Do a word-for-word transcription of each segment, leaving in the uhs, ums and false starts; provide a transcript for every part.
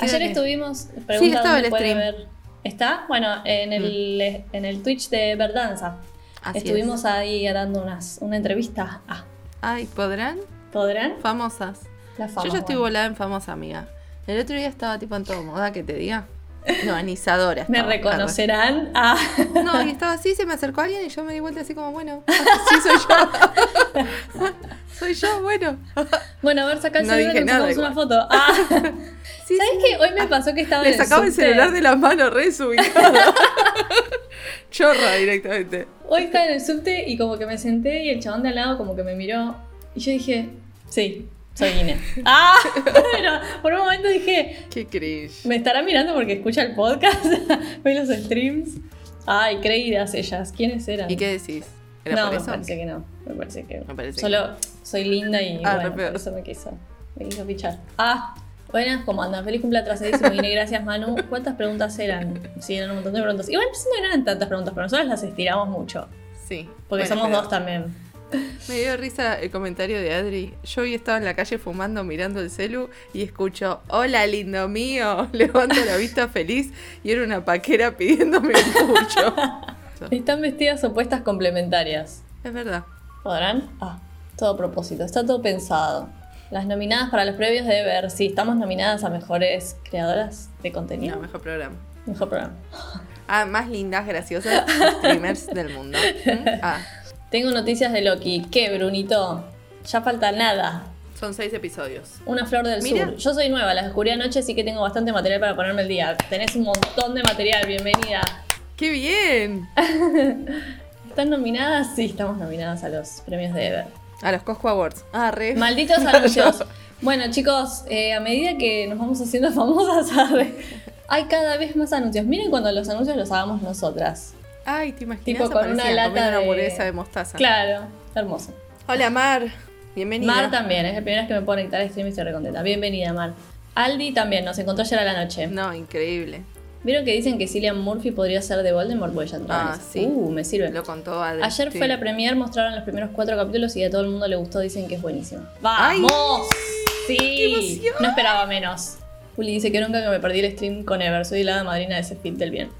Ayer estuvimos preguntando sí, estaba dónde el puede stream. ver. ¿Está? Bueno, en el, mm. en el Twitch de Verdanza. Así estuvimos es. ahí dando unas, una entrevista. Ah. Ay, ¿podrán? ¿Podrán? Famosas. La fama, Yo ya estoy bueno. volada en famosa, amiga. El otro día estaba tipo en todo moda, que te diga. No, anisadora. ¿Me estaba. reconocerán? Ah. No, y estaba así, se me acercó alguien y yo me di vuelta así como, bueno, sí soy yo. Soy yo, bueno. Bueno, a ver, saca el No celular y dije nos nada sacamos una igual. foto. Ah. Sí, ¿Sabes sí. qué? Hoy me pasó que estaba Le en el sacaba el subte. celular de las manos, re desubicada. Chorra directamente. Hoy estaba en el subte y como que me senté y el chabón de al lado como que me miró. Y yo dije, sí, soy Ine. Ah, bueno, por un momento dije, Qué cringe. ¿me estará mirando porque escucha el podcast? ¿Ve los streams? Ay, creídas ellas. ¿Quiénes eran? ¿Y qué decís? ¿Era no, por me eso? parece que no. Me parece que Me parece Solo soy linda y Ah, bueno, re feo. por eso me quiso, me quiso pichar. Ah, buenas, ¿cómo andan? Feliz cumple atrasadísimo, Ine, gracias Manu. ¿Cuántas preguntas eran? Sí, eran un montón de preguntas. Igual pensando que no eran tantas preguntas, pero nosotros las estiramos mucho. Sí. Porque Bueno, somos pero dos también. Me dio risa el comentario de Adri. Yo hoy estaba en la calle fumando, mirando el celu y escucho, hola lindo mío, levanto la vista feliz y era una paquera pidiéndome un pucho. Están vestidas opuestas complementarias. Es verdad. ¿Podrán? Ah, todo a propósito, está todo pensado. Las nominadas para los previos de ver, sí, estamos nominadas a mejores creadoras de contenido. No, mejor programa. Mejor programa. Ah, más lindas, graciosas streamers del mundo. ¿Mm? Ah, Tengo noticias de Loki. ¿Qué, Brunito? Ya falta nada. son seis episodios. Una flor del Mira. sur. Yo soy nueva, las descubrí anoche, así que tengo bastante material para ponerme el día. Tenés un montón de material, bienvenida. ¡Qué bien! ¿Están nominadas? Sí, estamos nominadas a los premios de Ever. A los Cosco Awards. Ah, re. Malditos anuncios. Bueno, chicos, eh, a medida que nos vamos haciendo famosas, arre, hay cada vez más anuncios. Miren cuando los anuncios los hagamos nosotras. Ay, ¿te imaginas? Tipo con una Aparecía lata comiendo una de- hamburguesa de mostaza. Claro, hermoso. Hola, Mar. Bienvenida. Mar también, es la primera vez que me puedo conectar al stream y estoy recontenta. Bienvenida, Mar. Aldi también, nos encontró ayer a la noche. No, increíble. ¿Vieron que dicen que Cillian Murphy podría ser de Voldemort? Voy a entrar. Ah, sí. Uh, me sirve. Lo contó Adri. Ayer sí. fue la premiere, mostraron los primeros cuatro capítulos y a todo el mundo le gustó, dicen que es buenísimo. ¡Vamos! ¡Qué ¡Sí! emoción! No esperaba menos. Juli dice que nunca que me perdí el stream con Ever, soy la hada madrina de ese fit del bien.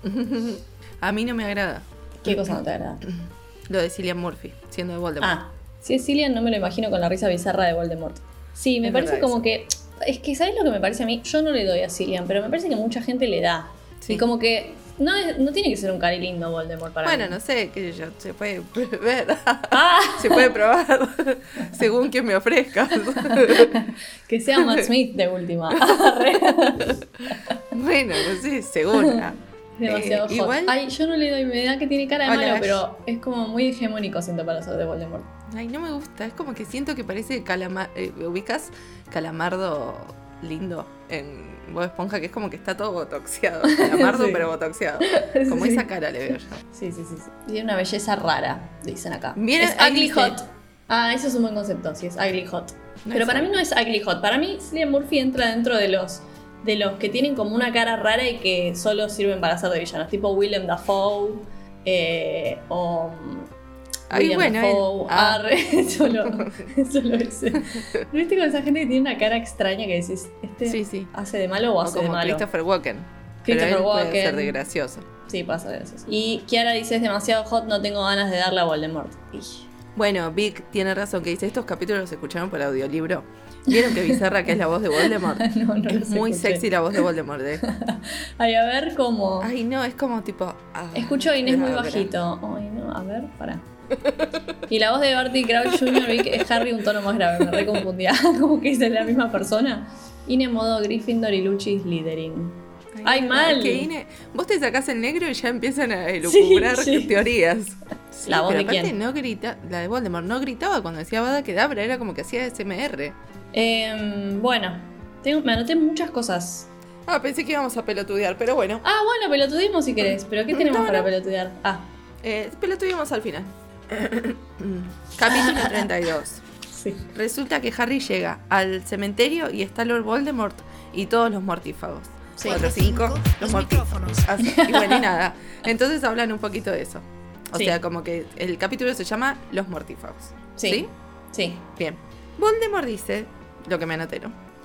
A mí no me agrada. ¿Qué cosa no te agrada? Lo de Cillian Murphy, siendo de Voldemort. Ah, si es Cillian no me lo imagino con la risa bizarra de Voldemort. Sí, me Es parece verdad como eso. que... Es que, ¿sabes lo que me parece a mí? Yo no le doy a Cillian, pero me parece que mucha gente le da. Sí. Y como que no, es- no tiene que ser un cari lindo Voldemort para Bueno, mí. no sé, qué sé yo, se puede ver, Ah, se puede probar, según quien me ofrezcas. que sea Matt Smith de última. Bueno, no sé, según. ah. Demasiado Eh, hot. igual- Ay, yo no le doy, me da que tiene cara de Hola, malo, Ash. pero es como muy hegemónico, siento, para ser de Voldemort. Ay, no me gusta, es como que siento que parece calama eh, ubicas Calamardo lindo en Bob Esponja, que es como que está todo botoxeado. Calamardo, Sí. pero botoxeado. Como Sí. esa cara le veo yo. Sí, sí, sí, sí. Tiene una belleza rara, dicen acá. Miren, es ahí ugly dice- hot. Ah, eso es un buen concepto, sí, es ugly hot. No pero es para ugly. mí no es ugly hot. Para mí, Cillian Murphy entra dentro de los de los que tienen como una cara rara y que solo sirven para ser de villanos. Tipo Willem Dafoe eh, o... Ay, William bueno, Dafoe, él- ah. arre, solo, solo ese. ¿No viste con esa gente que tiene una cara extraña que decís, este Sí, sí. hace de malo o O hace de como malo? Christopher Walken. Christopher pero él Walken. puede ser de gracioso. Sí, pasa de veces. Y Kiara dice, es demasiado hot, no tengo ganas de darle a Voldemort. Ish. Bueno, Vic tiene razón que dice, estos capítulos los escucharon por audiolibro. ¿Vieron que bizarra que es la voz de Voldemort? No, no es los muy escuché. sexy la voz de Voldemort. ¿eh? Ay, a ver cómo... Ay, no, es como tipo... ah, Escucho a Inés muy bra, bra. bajito. Ay, no, a ver, pará. Y la voz de Barty Crouch junior vi que es Harry un tono más grave, me reconfundía. Como que es la misma persona. Ine modo Gryffindor y Luchi Slytherin. ¡Ay, no, mal! es que Ine, vos te sacás el negro y ya empiezan a elucubrar Sí, sí. teorías. Sí, ¿La voz pero de aparte quién? no grita, la de Voldemort no gritaba cuando decía Avada Kedavra, era como que hacía S M R. Eh, bueno, tengo, me anoté muchas cosas. Ah, pensé que íbamos a pelotudear, pero bueno. Ah, bueno, pelotudimos si querés. ¿Pero qué tenemos No, para no. pelotudear? Ah, Eh, pelotudeamos al final. Capítulo treinta y dos. sí. Resulta que Harry llega al cementerio y está Lord Voldemort y todos los mortífagos. Sí. Cuatro, cinco, los Los mortífagos. micrófonos. Así, y bueno, y nada. Entonces hablan un poquito de eso. O Sí. sea, como que el capítulo se llama Los mortífagos. Sí. ¿Sí? Sí. Bien. Voldemort dice, lo que me anoté, ¿no?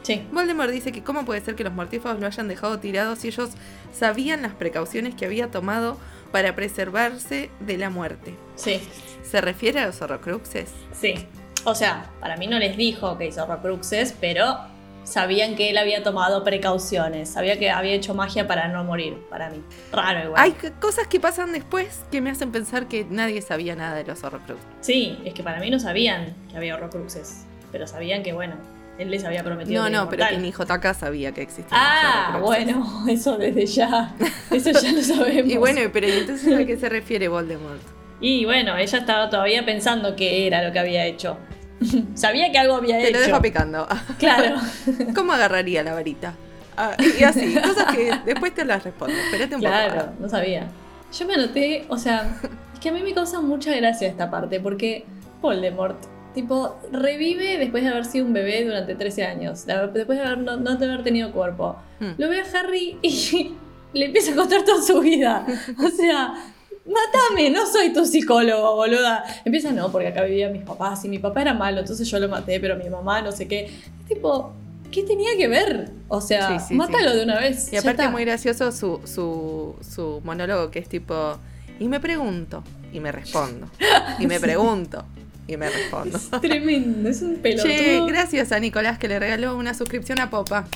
Sí. Voldemort dice que cómo puede ser que los mortífagos lo hayan dejado tirado si ellos sabían las precauciones que había tomado para preservarse de la muerte. Sí. ¿Se refiere a los horrocruxes? Sí. O sea, para mí no les dijo que hizo horrocruxes, pero sabían que él había tomado precauciones. Sabía que había hecho magia para no morir, para mí. Raro igual. Hay c- cosas que pasan después que me hacen pensar que nadie sabía nada de los horrocruxes. Sí, es que para mí no sabían que había horrocruxes. Pero sabían que, bueno, él les había prometido. No, que no, era pero que inmortal. ni J K sabía que existían Ah, los horrocruxes. bueno, eso desde ya. Eso ya lo sabemos. Y bueno, pero ¿y entonces a qué se refiere Voldemort? Y bueno, ella estaba todavía pensando qué era lo que había hecho. Sabía que algo había Te hecho. lo dejo picando. Claro. ¿Cómo agarraría la varita? Ah, y así, cosas que después te las respondo. Espérate un Claro, poco. no sabía. Yo me anoté, o sea, es que a mí me causa mucha gracia esta parte, porque Voldemort, tipo, revive después de haber sido un bebé durante trece años, de- después de haber, no, no de haber tenido cuerpo. Hmm. Lo ve a Harry y le empieza a contar toda su vida. O sea, mátame, no soy tu psicólogo, boluda. Empieza, no, porque acá vivían mis papás y mi papá era malo, entonces yo lo maté, pero mi mamá no sé qué. Es tipo, ¿qué tenía que ver? O sea, Sí, sí, mátalo sí. de una vez. Y ya aparte está. es muy gracioso su, su, su monólogo que es tipo, y me pregunto, y me respondo, y me pregunto, y me respondo. Es tremendo, es un pelotudo. Che, gracias a Nicolás que le regaló una suscripción a Popa.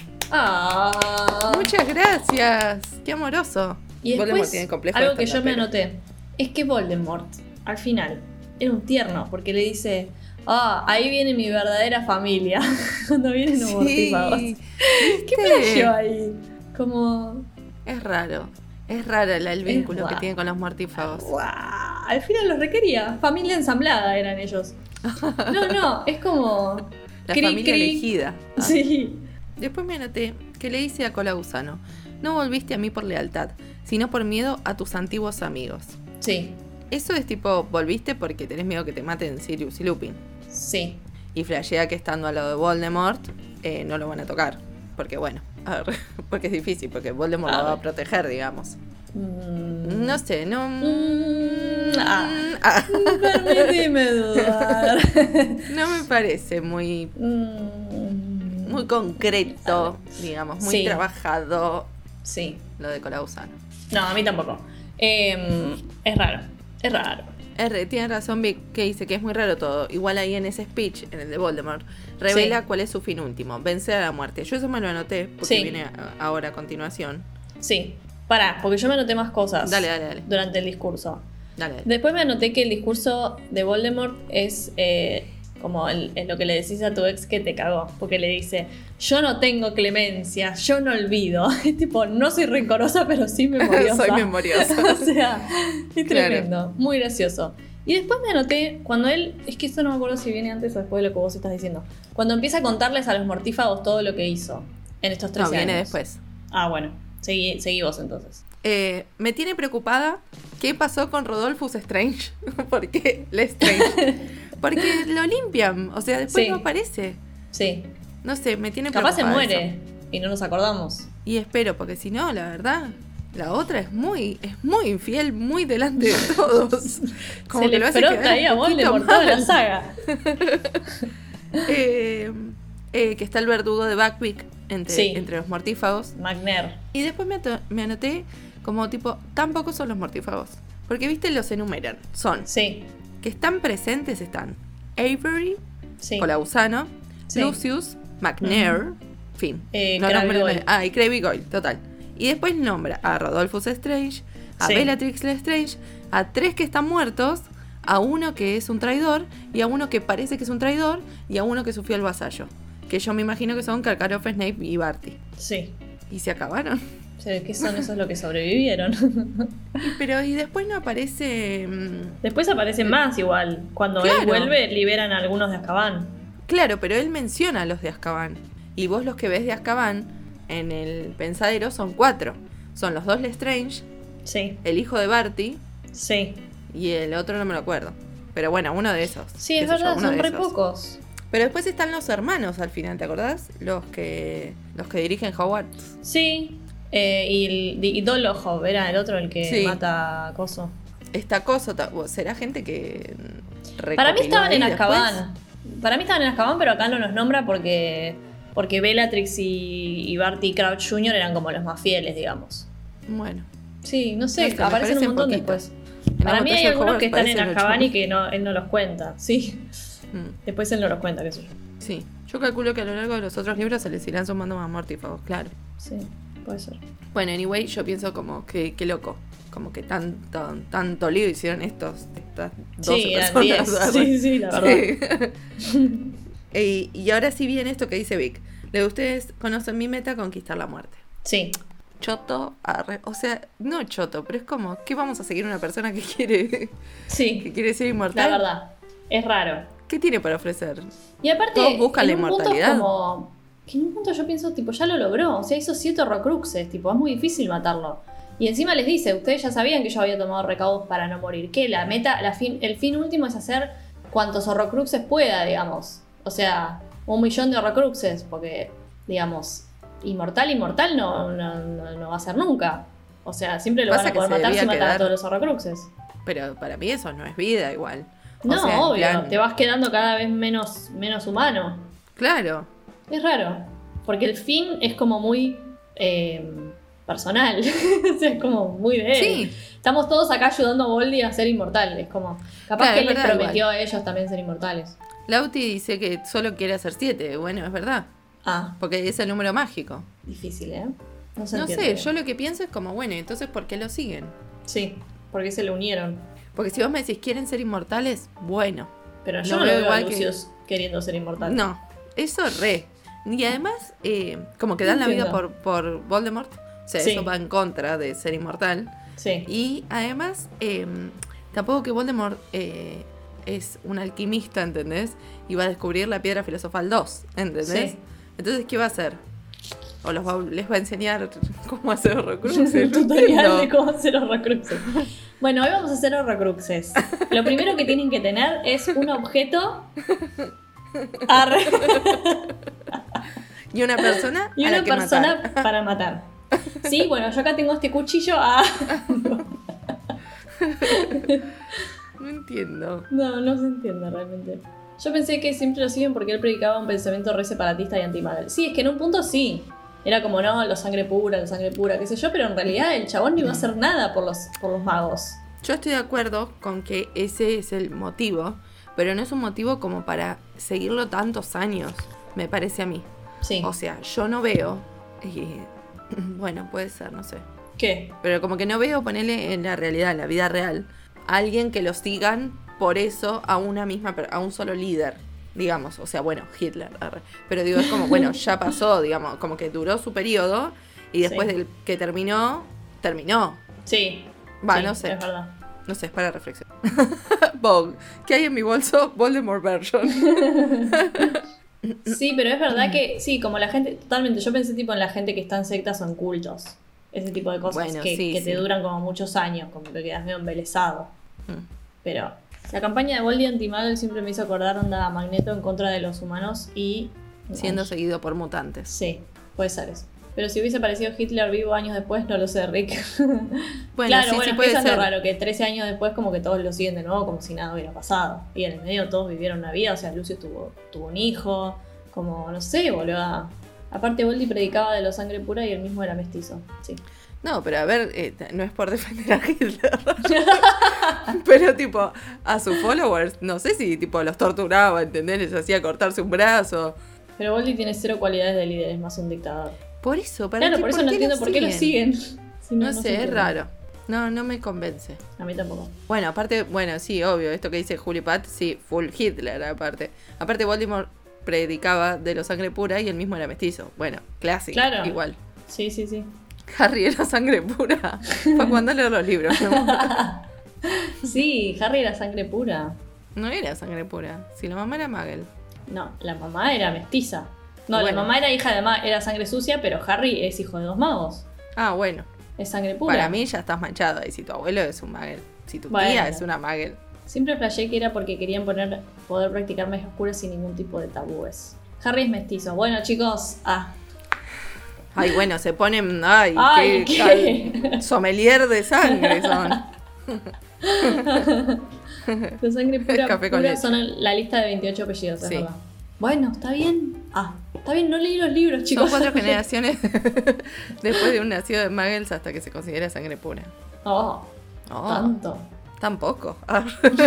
Ah. Muchas gracias, qué amoroso. Y Voldemort después, tiene complejo algo de que yo me stand-upero. anoté, es que Voldemort, al final, era un tierno, porque le dice, ah, ahí viene mi verdadera familia, cuando vienen los mortífagos. Sí, ¿Qué ¿viste? flasheó ahí? Como, Es raro, es raro el, el vínculo que raro. tiene con los mortífagos. guau, al final los requería, familia ensamblada eran ellos. No, no, es como, La cri, familia cri. elegida. Ah. sí, Después me anoté que le dice a Cola Gusano, no volviste a mí por lealtad, sino por miedo a tus antiguos amigos. sí, Eso es tipo, volviste porque tenés miedo que te maten Sirius y Lupin. sí. Y flashea que estando al lado de Voldemort, eh, no lo van a tocar. Porque bueno, a ver, porque es difícil, porque Voldemort A lo va a ver. proteger, digamos. Mm, No sé, no... Mm, ah. Ah, Permíteme dudar. no me parece muy, Mm, muy concreto, digamos, muy Sí. trabajado Sí. lo de Cola Gusano. No, a mí tampoco. Eh, es raro. Es raro. R, tiene razón Vic, que dice que es muy raro todo. Igual ahí en ese speech, en el de Voldemort, revela Sí. cuál es su fin último, vencer a la muerte. Yo eso me lo anoté, porque Sí. viene a- ahora a continuación. Sí. Pará, porque yo me anoté más cosas. Dale, dale, dale. Durante el discurso. Dale, dale. Después me anoté que el discurso de Voldemort es eh, como el- es lo que le decís a tu ex que te cagó. Porque le dice, yo no tengo clemencia, yo no olvido. Es tipo, no soy rencorosa, pero sí memoriosa. Soy memoriosa. O sea, es Claro. tremendo. Muy gracioso. Y después me anoté, cuando él, es que esto no me acuerdo si viene antes o después de lo que vos estás diciendo. Cuando empieza a contarles a los mortífagos todo lo que hizo en estos trece No, viene años. después. Ah, bueno. Seguí, seguí vos entonces. Eh, me tiene preocupada qué pasó con Rodolphus Strange. ¿Por qué Lestrange? Porque lo limpian, o sea, después Sí. no aparece. Sí. No sé, me tiene Capaz se preocupada muere eso. y no nos acordamos. Y espero, porque si no, la verdad, la otra es muy, es muy infiel, muy delante de todos. Se le lo hace frota quedar ahí a un poquito Voldemort toda la mal. saga. Eh, eh, que está el verdugo de Buckbeak entre, Sí. entre los mortífagos. McNair. Y después me, ato- me anoté como tipo, tampoco son los mortífagos. Porque, viste, los enumeran. Son, Sí, que están presentes están Avery, sí. Colausano, Sí. Lucius, McNair, fin. Eh, No Crabbe nombra- Goyle. Ah, y Crabbe Goyle, total. Y después nombra a Rodolphus Strange, a Sí. Bellatrix Lestrange, a tres que están muertos, a uno que es un traidor, y a uno que parece que es un traidor, y a uno que es su fiel vasallo. Que yo me imagino que son Karkaroff, Snape y Barty. Sí. Y se acabaron. O sea, ¿qué son esos los que sobrevivieron? Pero y después no aparece... mm, Después aparecen más igual. Cuando Claro. él vuelve, liberan a algunos de Azkaban. Claro, pero él menciona a los de Azkaban. Y vos los que ves de Azkaban en el pensadero son cuatro. Son los dos Lestrange, Sí, el hijo de Barty sí. y el otro no me lo acuerdo. Pero bueno, uno de esos. Sí, qué es sé yo, verdad, uno son de re esos. pocos. Pero después están los hermanos al final, ¿te acordás? Los que los que dirigen Hogwarts. Sí. Eh, y, el, y Dolohov era el otro el que Sí. mata a Coso. Esta cosa, ta- o será gente que Para mí recopiló estaban ahí en después. Azkaban. Para mí estaban en Azkaban, pero acá no los nombra porque Porque Bellatrix y, y Barty Crouch junior eran como los más fieles, digamos. Bueno. Sí, no sé, No sé, aparecen un montón poquito. después. En Para la mí hay batalla de algunos Hogwarts que están en parecen Azkaban y ocho. que no, él no los cuenta, sí. Mm, Después él no los cuenta, qué sé yo. sí. Yo calculo que a lo largo de los otros libros se les irán sumando más mortífagos, claro. Sí, puede ser. Bueno, anyway, yo pienso como que qué loco. Como que tanto, tanto lío hicieron estos, estas doce Sí, eran personas. diez. ¿verdad? Sí, sí, la verdad. Sí. y, y ahora sí viene esto que dice Vic. De ustedes conocen mi meta, conquistar la muerte. Sí. Choto, arre, o sea, no choto, pero es como, ¿qué vamos a seguir una persona que quiere, Sí, que quiere ser inmortal? la verdad. Es raro. ¿Qué tiene para ofrecer? Y aparte, Todos buscan en la un punto es inmortalidad. como... Que en un punto yo pienso, tipo, ya lo logró. O sea, hizo siete horrocruxes, tipo, es muy difícil matarlo. Y encima les dice, ustedes ya sabían que yo había tomado recaudos para no morir. Que la meta, la fin, el fin último es hacer cuantos horrocruxes pueda, digamos. O sea, un millón de horrocruxes, porque, digamos, inmortal, inmortal no, no, no, no va a ser nunca. O sea, siempre lo Pasa van a que poder se matar si debía matan a quedar- todos los horrocruxes. Pero para mí eso no es vida igual. O No, sea, en obvio, plan- te vas quedando cada vez menos, menos humano. Claro. Es raro, porque el fin es como muy eh, personal, o sea, es como muy de él. Sí. Estamos todos acá ayudando a Voldy a ser inmortal, es como, capaz Claro, que es él les verdad, prometió igual. a ellos también ser inmortales. Lauti dice que solo quiere hacer siete. Bueno, es verdad. Ah, Porque es el número mágico. difícil, ¿eh? No, se No entiende sé, bien. yo lo que pienso es como, bueno, entonces ¿por qué lo siguen? Sí, porque se le unieron. Porque si vos me decís, ¿quieren ser inmortales? Bueno. Pero yo Lo no lo veo veo igual a que- Lucius queriendo ser inmortal. No, eso re. Y además, eh, como que dan la vida por, Entiendo. por Voldemort. O sea, Sí. eso va en contra de ser inmortal. Sí, Y además, eh, tampoco que Voldemort eh, es un alquimista, ¿entendés? Y va a descubrir la piedra filosofal dos, ¿entendés? Sí. Entonces, ¿qué va a hacer? O los va- les va a enseñar cómo hacer horrocruxes. un no tutorial entiendo. de cómo hacer horrocruxes. Bueno, hoy vamos a hacer horrocruxes. Lo primero que tienen que tener es un objeto arre, Y una persona y a una la que persona matar. para matar. Sí, bueno, yo acá tengo este cuchillo. Ah. No entiendo. No, no se entiende realmente. Yo pensé que siempre lo siguen porque él predicaba un pensamiento re separatista y antimagel. Sí, es que en un punto sí. Era como, no, la sangre pura, la sangre pura, qué sé yo, pero en realidad el chabón no iba a hacer nada por los, por los magos. Yo estoy de acuerdo con que ese es el motivo, pero no es un motivo como para seguirlo tantos años, me parece a mí. Sí. O sea, yo no veo, eh, bueno, puede ser, no sé, ¿Qué? pero como que no veo ponerle en la realidad, en la vida real, a alguien que lo sigan por eso a una misma, per- a un solo líder, digamos. O sea, bueno, Hitler, arre. Pero digo, es como, bueno, ya pasó, digamos, como que duró su periodo y después Sí. del que terminó, terminó. Sí. Va, Sí, no sé. Es verdad. No sé, es para reflexión. Vogue. ¿Qué hay en mi bolso? Voldemort version. Sí, pero es verdad que, sí, como la gente, totalmente, yo pensé tipo en la gente que está en sectas o en cultos. Ese tipo de cosas Bueno, que, sí, que te sí. duran como muchos años, como que quedas medio embelesado. Mm. Pero la campaña de Voldy anti-Magel siempre me hizo acordar onda a Magneto en contra de los humanos y... Siendo Ay, seguido por mutantes. sí, puede ser eso. Pero si hubiese aparecido Hitler vivo años después, no lo sé, Rick. Bueno, claro, sí, bueno, sí es que puede eso es lo ser. raro, que trece años después como que todos lo siguen de nuevo como si nada hubiera pasado. Y en el medio todos vivieron una vida, o sea, Lucius tuvo, tuvo un hijo, como, no sé, boludo. Aparte Voldy predicaba de la sangre pura y él mismo era mestizo, sí. No, pero a ver, eh, no es por defender a Hitler. Pero tipo, a sus followers, no sé si tipo los torturaba, ¿entendés? Les hacía cortarse un brazo. Pero Voldy tiene cero cualidades de líder, es más un dictador. Por eso, ¿para Claro, qué- por eso por no qué entiendo lo por qué lo siguen. Si No, se sé, es entiende. raro. No, no me convence. A mí tampoco. Bueno, aparte, bueno, sí, obvio, esto que dice Juli Pat, sí, full Hitler, aparte. Aparte, Voldemort predicaba de la sangre pura y él mismo era mestizo. Bueno, clásico, Claro. igual. Sí, sí, sí. Harry era sangre pura. Fue cuando leer los libros, ¿no? Sí, Harry era sangre pura. No era sangre pura. Si la mamá era Muggle. No, la mamá era mestiza. No, Bueno. la mamá era hija de ma era sangre sucia, pero Harry es hijo de dos magos. Ah, bueno. Es sangre pura. Para mí ya estás manchado. Y si tu abuelo es un Muggle. Si tu Bueno. tía es una Muggle. Siempre flashé que era porque querían poner, poder practicar magia oscura sin ningún tipo de tabúes. Harry es mestizo. Bueno, chicos, ah. Ay, bueno, se ponen. Ay, Ay, qué, ¿qué? cal- sommelier de sangre son. La sangre pura, Café con pura leche. son la lista de veintiocho apellidos, es Sí. verdad. Bueno, ¿está bien? Ah, Está bien, no leí los libros, chicos. Son cuatro generaciones después de un nacido de Muggles hasta que se considera sangre pura. Oh, Oh, tanto. Tampoco. Ah.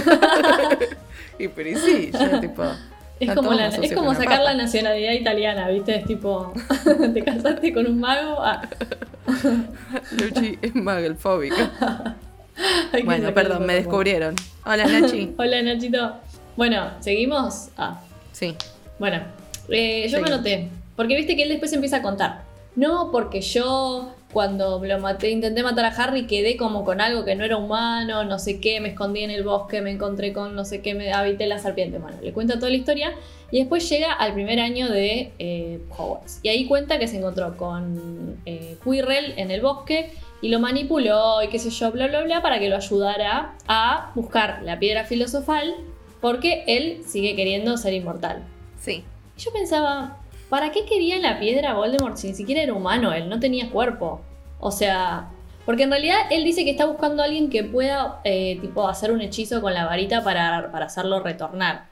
Y pero y sí, ya tipo... Es están como, todos la, más es sucios como que una sacar papa. la nacionalidad italiana, ¿viste? Es tipo, te casaste con un mago. Ah. Luchi es mugglephobica. Hay que Bueno, sacarle perdón, me el cuerpo. descubrieron. Hola, Nachi. Hola, Nachito. Bueno, ¿seguimos? Ah, Sí. bueno, eh, yo me Seguimos. anoté. Porque viste que él después empieza a contar. No, porque yo cuando lo maté, intenté matar a Harry, quedé como con algo que no era humano, no sé qué, me escondí en el bosque, me encontré con no sé qué, me habité la serpiente. Bueno, le cuenta toda la historia y después llega al primer año de eh, Hogwarts. Y ahí cuenta que se encontró con eh, Quirrell en el bosque y lo manipuló y qué sé yo, bla, bla, bla, para que lo ayudara a buscar la piedra filosofal porque él sigue queriendo ser inmortal. Sí. Y yo pensaba, ¿para qué quería la piedra Voldemort si ni siquiera era humano? Él no tenía cuerpo. O sea, porque en realidad él dice que está buscando a alguien que pueda eh, tipo hacer un hechizo con la varita para, para hacerlo retornar.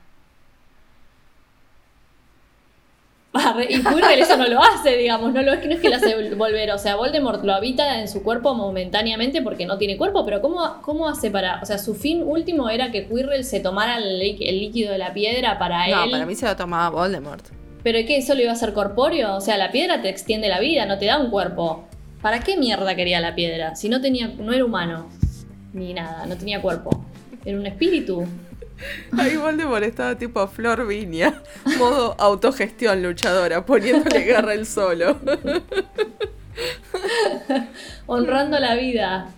Y Quirrell eso no lo hace, digamos, no, lo, es que no es que lo hace volver, o sea, Voldemort lo habita en su cuerpo momentáneamente porque no tiene cuerpo, pero ¿cómo, cómo hace para...? O sea, su fin último era que Quirrell se tomara el, el líquido de la piedra para No, él. para mí se lo tomaba Voldemort. ¿Pero qué? ¿Eso lo iba a hacer corpóreo? O sea, la piedra te extiende la vida, no te da un cuerpo. ¿Para qué mierda quería la piedra? Si no tenía, no era humano. Ni nada, no tenía cuerpo. Era un espíritu. Ahí Voldemort estaba tipo Flor Viña, modo autogestión luchadora, poniéndole garra él solo. Honrando la vida.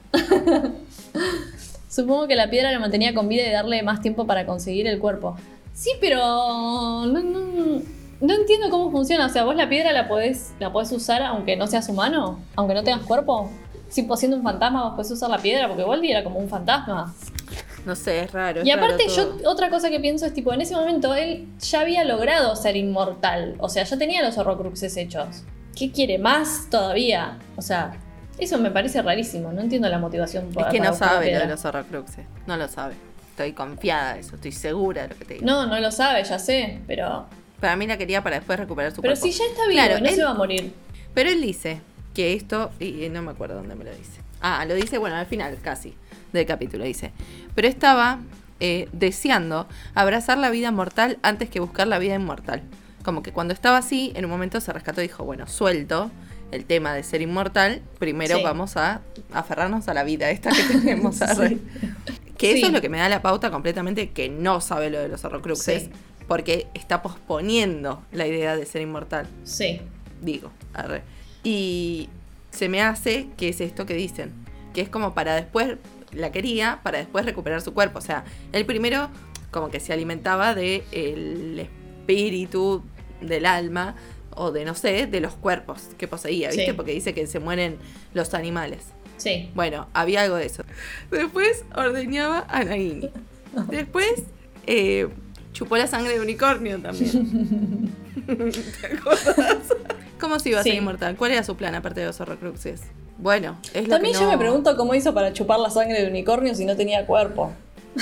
Supongo que la piedra lo mantenía con vida y darle más tiempo para conseguir el cuerpo. Sí, pero no, no, no entiendo cómo funciona. O sea, vos la piedra la podés, la podés usar aunque no seas humano, aunque no tengas cuerpo. Si vos siendo un fantasma vos podés usar la piedra, porque Voldy era como un fantasma. No sé, es raro. Es Y aparte raro yo, todo. otra cosa que pienso es tipo, en ese momento él ya había logrado ser inmortal. O sea, ya tenía los horrocruxes hechos. ¿Qué quiere más todavía? O sea, eso me parece rarísimo. No entiendo la motivación Es para- que para no buscar la sabe lo piedra. de los horrocruxes. No lo sabe. Estoy confiada de eso, estoy segura de lo que te digo. No, no lo sabe, ya sé, pero... Para mí la quería para después recuperar su Pero cuerpo. si ya está vivo, Claro, no él- se va a morir. Pero él dice que esto, y no me acuerdo dónde me lo dice. Ah, lo dice, bueno, al final casi del capítulo dice. Pero estaba eh, deseando abrazar la vida mortal antes que buscar la vida inmortal. Como que cuando estaba así, en un momento se rescató y dijo, bueno, suelto el tema de ser inmortal, primero Sí. vamos a aferrarnos a la vida esta que tenemos. Sí. arre. Que Sí. eso es lo que me da la pauta completamente que no sabe lo de los horrocruxes, Sí. porque está posponiendo la idea de ser inmortal. Sí. Digo, arre. Y se me hace que es esto que dicen, que es como para después, la quería, para después recuperar su cuerpo. O sea, él primero como que se alimentaba de el espíritu, del alma, o de no sé, de los cuerpos que poseía, ¿viste? Sí. Porque dice que se mueren los animales. Sí. Bueno, había algo de eso. Después ordeñaba a Nagini. Después eh, chupó la sangre de unicornio también. ¿Te acuerdas? ¿Cómo se iba a ser Sí. inmortal? ¿Cuál era su plan aparte de los horrocruxes? Bueno, es lo También que yo no... me pregunto cómo hizo para chupar la sangre de unicornio si no tenía cuerpo.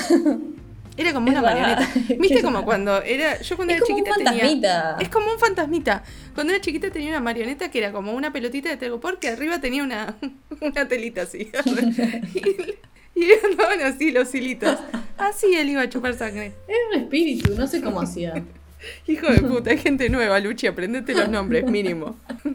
Era como Es una raro. marioneta. Qué ¿Viste como raro. cuando era... Yo cuando Es era como un chiquita tenía... fantasmita. Es como un fantasmita. Cuando era chiquita tenía una marioneta que era como una pelotita de telgopor que arriba tenía una, una telita así. y, y andaban así los hilitos. Así él iba a chupar sangre. Era un espíritu, no sé cómo hacía. Hijo de puta, hay gente nueva, Luchi, aprendete los nombres, mínimo.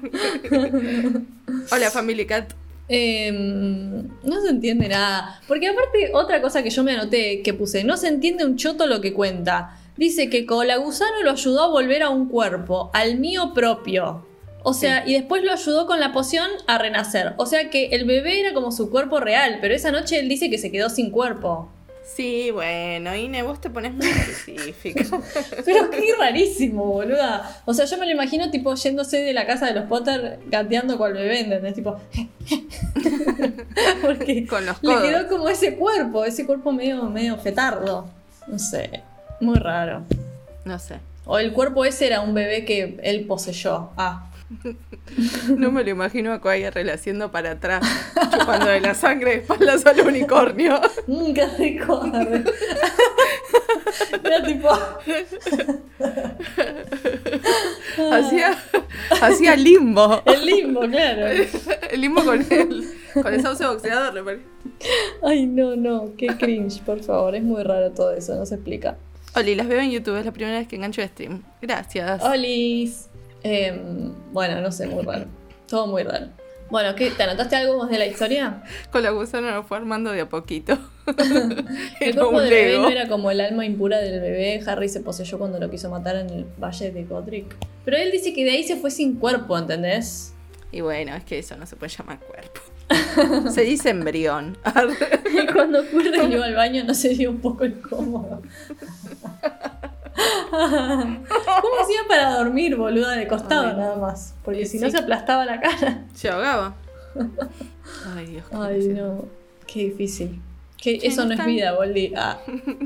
Hola, Family Cat. Eh, no se entiende nada. Porque aparte, otra cosa que yo me anoté, que puse, no se entiende un choto lo que cuenta. Dice que Colagusano lo ayudó a volver a un cuerpo, al mío propio. O sea, y después lo ayudó con la poción a renacer. O sea que el bebé era como su cuerpo real, pero esa noche él dice que se quedó sin cuerpo. Sí, bueno, Ine, vos te pones muy específico. Pero qué rarísimo, boluda. O sea, yo me lo imagino tipo yéndose de la casa de los Potter gateando con el bebé, ¿entendés? Tipo... Porque Con los le codos. quedó como ese cuerpo, ese cuerpo medio, medio fetardo. No sé, muy raro. No sé. O el cuerpo ese era un bebé que él poseyó. Ah. No me lo imagino a Quagmire haciendo para atrás, chupando de la sangre de espaldas al unicornio. Mmm, qué rico. arre. Era tipo... Hacía, hacía limbo. El limbo, claro. El limbo con el, con el sauce boxeador, le parece. Ay, no, no, qué cringe, por favor. Es muy raro todo eso, no se explica. Oli, las veo en YouTube, es la primera vez que engancho de stream. Gracias. Olis. Eh, bueno, no sé, muy raro. Todo muy raro. Bueno, ¿qué, ¿te anotaste algo más de la historia? Con la gusana lo fue armando de a poquito. El cuerpo del bebé no era como el alma impura del bebé. Harry se poseyó cuando lo quiso matar en el valle de Godric. Pero él dice que de ahí se fue sin cuerpo, ¿entendés? Y bueno, es que eso no se puede llamar cuerpo. Se dice embrión. Y cuando Quirrell iba al baño no se dio un poco incómodo. ¿Cómo hacía para dormir, boluda, de costado? Ay, nada más? Porque si sí. no se aplastaba la cara. Se ahogaba. Ay, Dios. Ay, no. Qué difícil. Que eso no, no es vida, Boldi. Ah.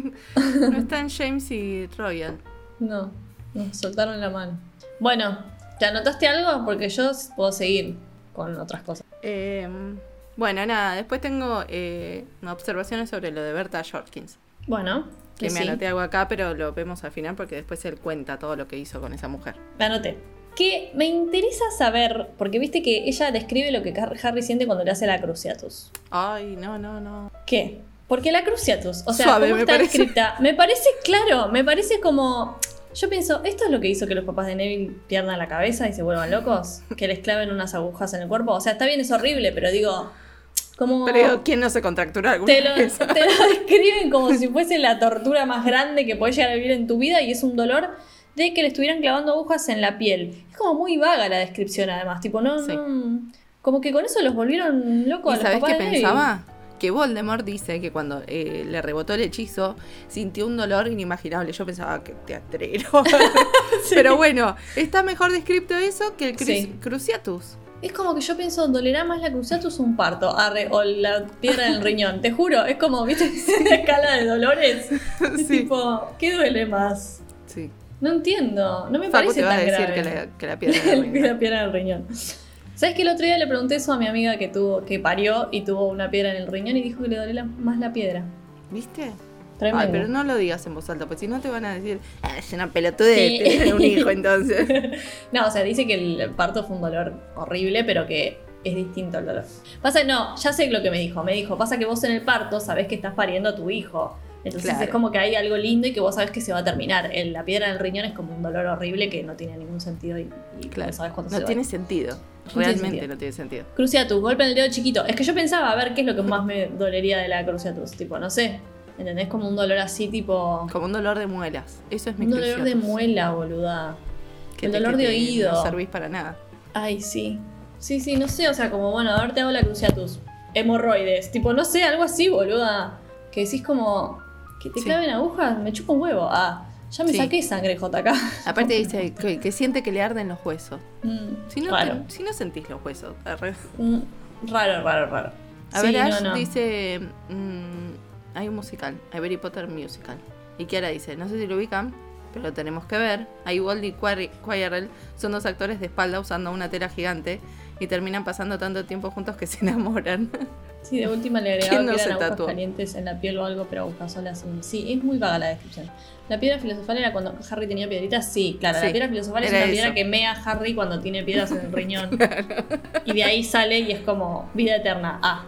No están James y Royal. No, nos soltaron la mano. Bueno, ¿te anotaste algo? Porque yo puedo seguir con otras cosas. Eh, bueno, nada. Después tengo eh, observaciones sobre lo de Berta Jorkins. Bueno. Que me sí. anoté algo acá, pero lo vemos al final porque después él cuenta todo lo que hizo con esa mujer. Me anoté. Que me interesa saber, porque viste que ella describe lo que Harry siente cuando le hace la Cruciatus. Ay, no, no, no. ¿Qué? Porque la Cruciatus, o sea, Suave, ¿cómo me está parece. escrita? Me parece claro, me parece como... Yo pienso, ¿esto es lo que hizo que los papás de Neville pierdan la cabeza y se vuelvan locos? Que les claven unas agujas en el cuerpo. O sea, está bien, es horrible, pero digo... Como pero ¿quién no se contractura alguna te lo, vez? Te lo describen como si fuese la tortura más grande que podés llegar a vivir en tu vida y es un dolor de que le estuvieran clavando agujas en la piel. Es como muy vaga la descripción además, tipo, no, sí. no como que con eso los volvieron locos a los papás de Neville. ¿Y sabés qué pensaba? Que Voldemort dice que cuando eh, le rebotó el hechizo sintió un dolor inimaginable. Yo pensaba que teatrero. Sí. Pero bueno, está mejor descrito eso que el cru- sí. Cruciatus. Es como que yo pienso, dolerá más la Cruciatus o un parto, arre, o la piedra en el riñón. Te juro, es como, ¿viste? La escala de dolores. Es sí. tipo, ¿qué duele más? Sí. No entiendo, no me Facu parece te va tan a decir grave. Que la, que la piedra en el riñón. La piedra en el riñón. ¿Sabes que el otro día le pregunté eso a mi amiga que tuvo, que parió y tuvo una piedra en el riñón y dijo que le dolía más la piedra? ¿Viste? Tremendo. Ay, pero no lo digas en voz alta, porque si no te van a decir, ah, es una pelotudez, sí. Tener un hijo entonces. No, o sea, dice que el parto fue un dolor horrible, pero que es distinto el dolor. Pasa, no, ya sé lo que me dijo. Me dijo, pasa que vos en el parto sabés que estás pariendo a tu hijo. Entonces claro. Es como que hay algo lindo y que vos sabés que se va a terminar. El, la piedra en el riñón es como un dolor horrible que no tiene ningún sentido y, y claro. no sabés cuándo no se va. No tiene sentido. No Realmente tiene sentido. no tiene sentido. Cruciatus, golpe en el dedo chiquito. Es que yo pensaba, a ver, ¿qué es lo que más me dolería de la Cruciatus? Tipo, no sé. ¿Entendés? Como un dolor así, tipo... Como un dolor de muelas. Eso es mi Un Cruciatus. dolor de muela, boluda. Que el te, dolor que de te, oído. No servís para nada. Ay, sí. Sí, sí, no sé, o sea, como, bueno, haberte dado la Cruciatus. Hemorroides. Tipo, no sé, algo así, boluda. Que decís como... Que te sí. claven agujas, me chupa un huevo. Ah, ya me sí. saqué sangre, J K. Aparte dice que, que siente que le arden los huesos. Mm, si, no raro. te, si no sentís los huesos. Mm, raro, raro, raro. A sí, ver, Ash no, no. dice... Mmm, hay un musical, hay Harry Potter Musical. Y Kiara dice, no sé si lo ubican, pero lo tenemos que ver. Hay Walt y Quirrell son dos actores de espalda usando una tela gigante y terminan pasando tanto tiempo juntos que se enamoran. Sí, de última le agregaba no que eran agujas tatuó? calientes en la piel o algo, pero agujas solas. Sí, es muy vaga la descripción. La piedra filosofal era cuando Harry tenía piedritas. Sí, claro, sí, la piedra filosofal es una eso. piedra que mea a Harry cuando tiene piedras en el riñón. Claro. Y de ahí sale y es como vida eterna. Ah.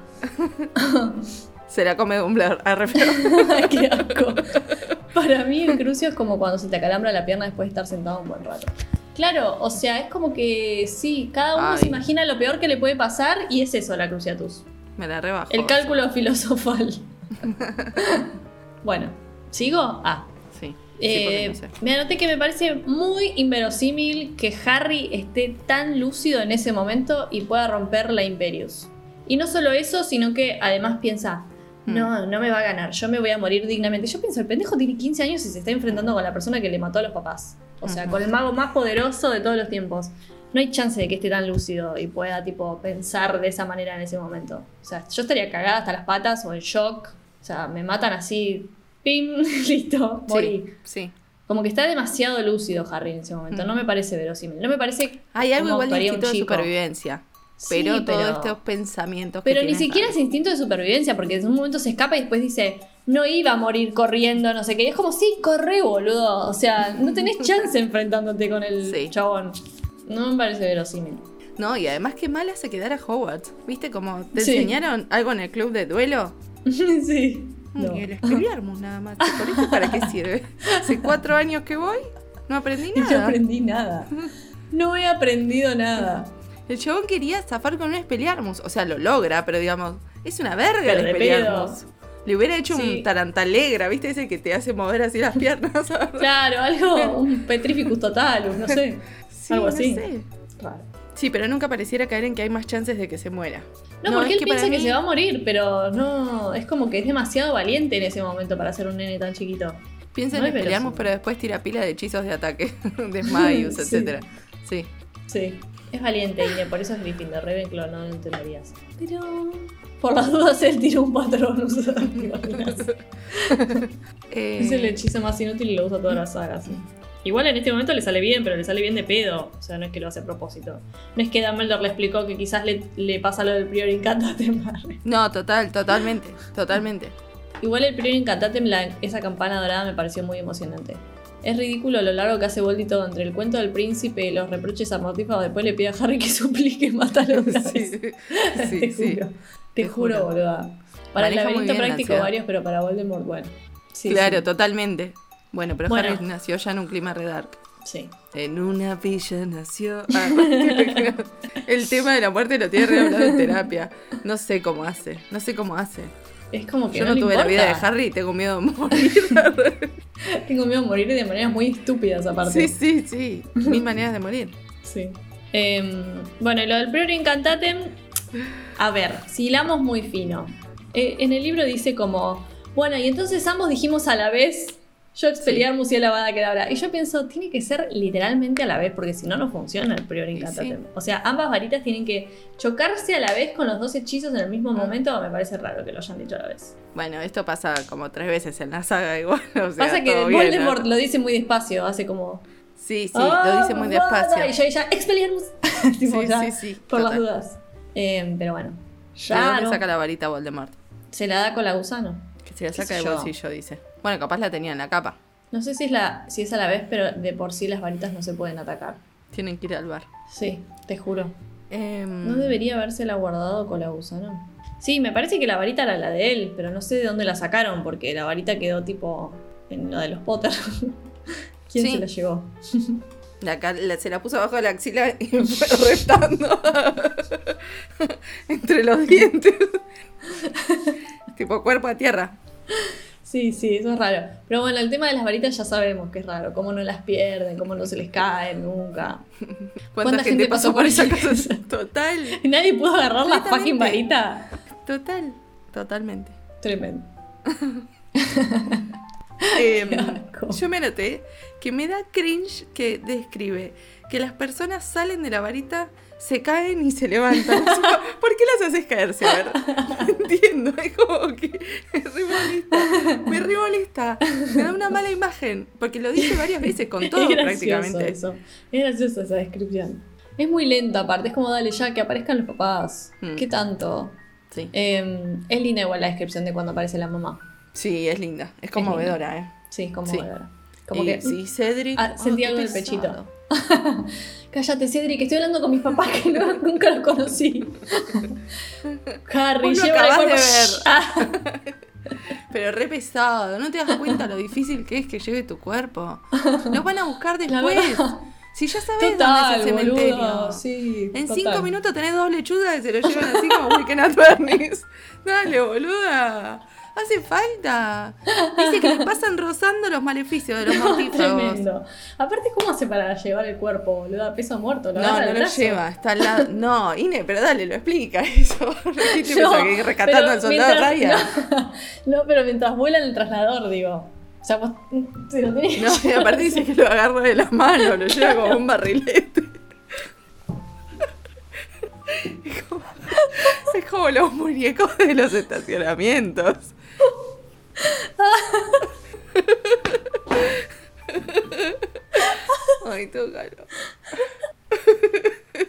Se la come Dumbledore. Ay, qué asco. Para mí el crucio es como cuando se te acalambra la pierna después de estar sentado un buen rato. Claro, o sea, es como que sí, cada uno Ay. se imagina lo peor que le puede pasar y es eso la Cruciatus. Me la rebajo. El cálculo o filosofal. Bueno, ¿sigo? Ah. Sí. Eh, sí no sé. Me anoté que me parece muy inverosímil que Harry esté tan lúcido en ese momento y pueda romper la Imperius. Y no solo eso, sino que además piensa, no, no me va a ganar, yo me voy a morir dignamente. Yo pienso, el pendejo tiene quince años y se está enfrentando con la persona que le mató a los papás. O sea, uh-huh. con el mago más poderoso de todos los tiempos. No hay chance de que esté tan lúcido y pueda, tipo, pensar de esa manera en ese momento. O sea, yo estaría cagada hasta las patas o en shock. O sea, me matan así, pim, listo, morí. Sí, sí. Como que está demasiado lúcido Harry en ese momento. Mm. No me parece verosímil. No me parece. Hay algo igual de instinto de supervivencia. Pero sí, todos pero... estos pensamientos Pero que ni siquiera Harry. es instinto de supervivencia, porque en un momento se escapa y después dice, no iba a morir corriendo, no sé qué. Y es como, sí, corre, boludo. O sea, no tenés chance enfrentándote con el Sí. chabón. No me parece verosímil. No, y además qué mal hace quedar a Hogwarts. ¿Viste como te Sí. enseñaron algo en el club de duelo? Sí. Mm, No. Y el Expelliarmus nada más. ¿Por eso para qué sirve? Hace cuatro años que voy, no aprendí No nada. aprendí nada. No he aprendido nada. El chabón quería zafar con un Expelliarmus. O sea, lo logra, pero digamos, es una verga Pero el de Expelliarmus. Le hubiera hecho Sí. un tarantalegra, ¿viste? Ese que te hace mover así las piernas. Claro, algo, un Petrificus totalus, no sé. Sí, algo no así. sé. Raro. Sí, pero nunca pareciera caer en que hay más chances de que se muera. No, porque es él para piensa que mí- se va a morir, pero no. Es como que es demasiado valiente en ese momento para ser un nene tan chiquito. Piensa No en es Expelliarmus, verosímil. pero después tira pila de hechizos de ataque. Desmayos, Sí. etcétera. Sí. Sí. Es valiente, y por eso es Gryffindor. Ravenclaw no lo entenderías. Pero. Por las dudas él tiró un patrón. O sea, ¿te imaginas? Eh, Es el hechizo más inútil y lo usa toda la saga, sí. Igual en este momento le sale bien, pero le sale bien de pedo. O sea, no es que lo hace a propósito. No es que Dumbledore le explicó que quizás le, le pasa lo del Prior Incantatem. No, total, totalmente, totalmente. Igual el Prior Incantatem, la, esa campana dorada me pareció muy emocionante. Es ridículo lo largo que hace Voldemort entre el cuento del príncipe y los reproches a Mortífago. Después le pide a Harry que suplique matar a los Sí, sí, Te sí. juro. Te, Te juro, juro. boluda. Para el Maneja muy laberinto bien la práctico ansiedad. varios, pero para Voldemort, bueno. Sí, claro, sí. totalmente. Bueno, pero Bueno. Harry nació ya en un clima re dark. Sí. En una villa nació. Ah, el tema de la muerte lo tiene re hablado en terapia. No sé cómo hace. No sé cómo hace. Es como que Yo no, no, le tuve la vida de importa. Harry y tengo miedo de morir. Tengo miedo a morir de maneras muy estúpidas aparte. Sí, sí, sí. Mil maneras de morir. Sí. Em, bueno, y lo del Prior Incantatem. A ver, si hilamos muy fino. Eh, en el libro dice como. Bueno, y entonces ambos dijimos a la vez. Yo Expelliarmus y él Avada Kedavra. Y yo pienso, tiene que ser literalmente a la vez, porque si no, no funciona el Prior Incantatem. sí. O sea, ambas varitas tienen que chocarse a la vez con los dos hechizos en el mismo Mm. momento. Me parece raro que lo hayan dicho a la vez. Bueno, esto pasa como tres veces en la saga igual. O sea, Pasa que todo bien, Voldemort ¿no? lo dice muy despacio, hace como. Sí, sí, "Ah, lo dice muy despacio. Avada", Y yo ella, Expelliarmus. Tipo, Sí, ya, sí, sí, por las total. dudas. Eh, pero bueno. ¿De dónde Ya no. saca la varita Voldemort? Se la da con la gusano. Que se la ¿Qué saca sé del yo? bolsillo, dice. Bueno, capaz la tenía en la capa. No sé si es, la, si es a la vez, pero de por sí las varitas no se pueden atacar. Tienen que ir al bar. Sí, te juro. Em, ¿No debería habérsela guardado con la gusano? Sí, me parece que la varita era la de él, pero no sé de dónde la sacaron, porque la varita quedó tipo en lo de los Potter. ¿Quién Sí. se la llevó? La ca- la- se la puso abajo de la axila y me fue reptando entre los dientes. Tipo cuerpo a tierra. Sí, sí, eso es raro. Pero bueno, el tema de las varitas ya sabemos que es raro. Cómo no las pierden, cómo no se les caen nunca. ¿Cuánta, gente, pasó por esa casa? Total, Y nadie pudo agarrar la Completamente. fucking varita. total, totalmente. Tremendo. Em, Qué asco. yo me anoté que me da cringe que describe que las personas salen de la varita, se caen y se levantan. O sea, ¿por qué las haces caerse? A ver, no entiendo, es como que es re molesta, me re molesta, me da una mala imagen, porque lo dice varias veces con todo Es gracioso prácticamente. eso. Es graciosa esa descripción. Es muy lenta aparte, es como dale ya, que aparezcan los papás. Mm. ¿Qué tanto? Sí. Eh, es linda igual la descripción de cuando aparece la mamá. Sí, es linda, es conmovedora, ¿eh? Sí, es como Sí. Como Y que sí, Cedric. ah, sentí qué algo del pesado. pechito. Cállate, Cedric, estoy hablando con mis papás que no- nunca los conocí. Harry, Vos lo lleva acabás la de cuerpo- ver. Ah, Pero re pesado, ¿no te das cuenta lo difícil que es que lleve tu cuerpo? Los van a buscar La después. verdad. Si ya sabes total, dónde es el cementerio. boludo. Sí, En total. cinco minutos tenés dos lechugas y se lo llevan así como Weekend at Bernie's. Dale, boluda. Hace falta. Dice que le pasan rozando los maleficios de los mortífagos. Tremendo. Aparte, ¿cómo hace para llevar el cuerpo, boludo? Peso muerto, lo No, agarra no del lo brazo. lleva, está al lado. No, Ine, pero dale, lo explica eso. ¿Qué te No, pensás, que rescatando pero al soldado mientras- Ryan? No, no, pero mientras vuela en el traslador, digo. O sea, vos se lo tenés que No, y aparte dice que lo agarra de las manos, lo lleva como un barrilete. Es como, es como los muñecos de los estacionamientos. Ay, tócalo.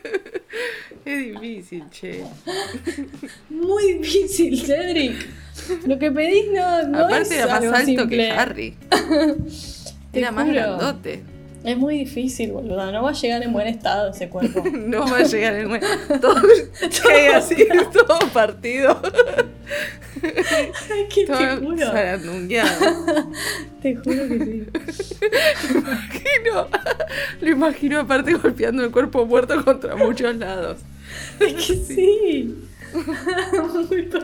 Es difícil, che. Muy difícil, Cedric. Lo que pedís no, no Aparte es era más algo alto simple. que Harry. Te Era más juro. grandote. Es muy difícil, boluda. No va a llegar en buen estado ese cuerpo. No va a llegar en buen... Todo queda así, todo partido. Ay, que te Todo juro. zarandungueado. Te juro que sí. Lo imagino. Lo imagino aparte golpeando el cuerpo muerto contra muchos lados. Es que sí. Muy poco.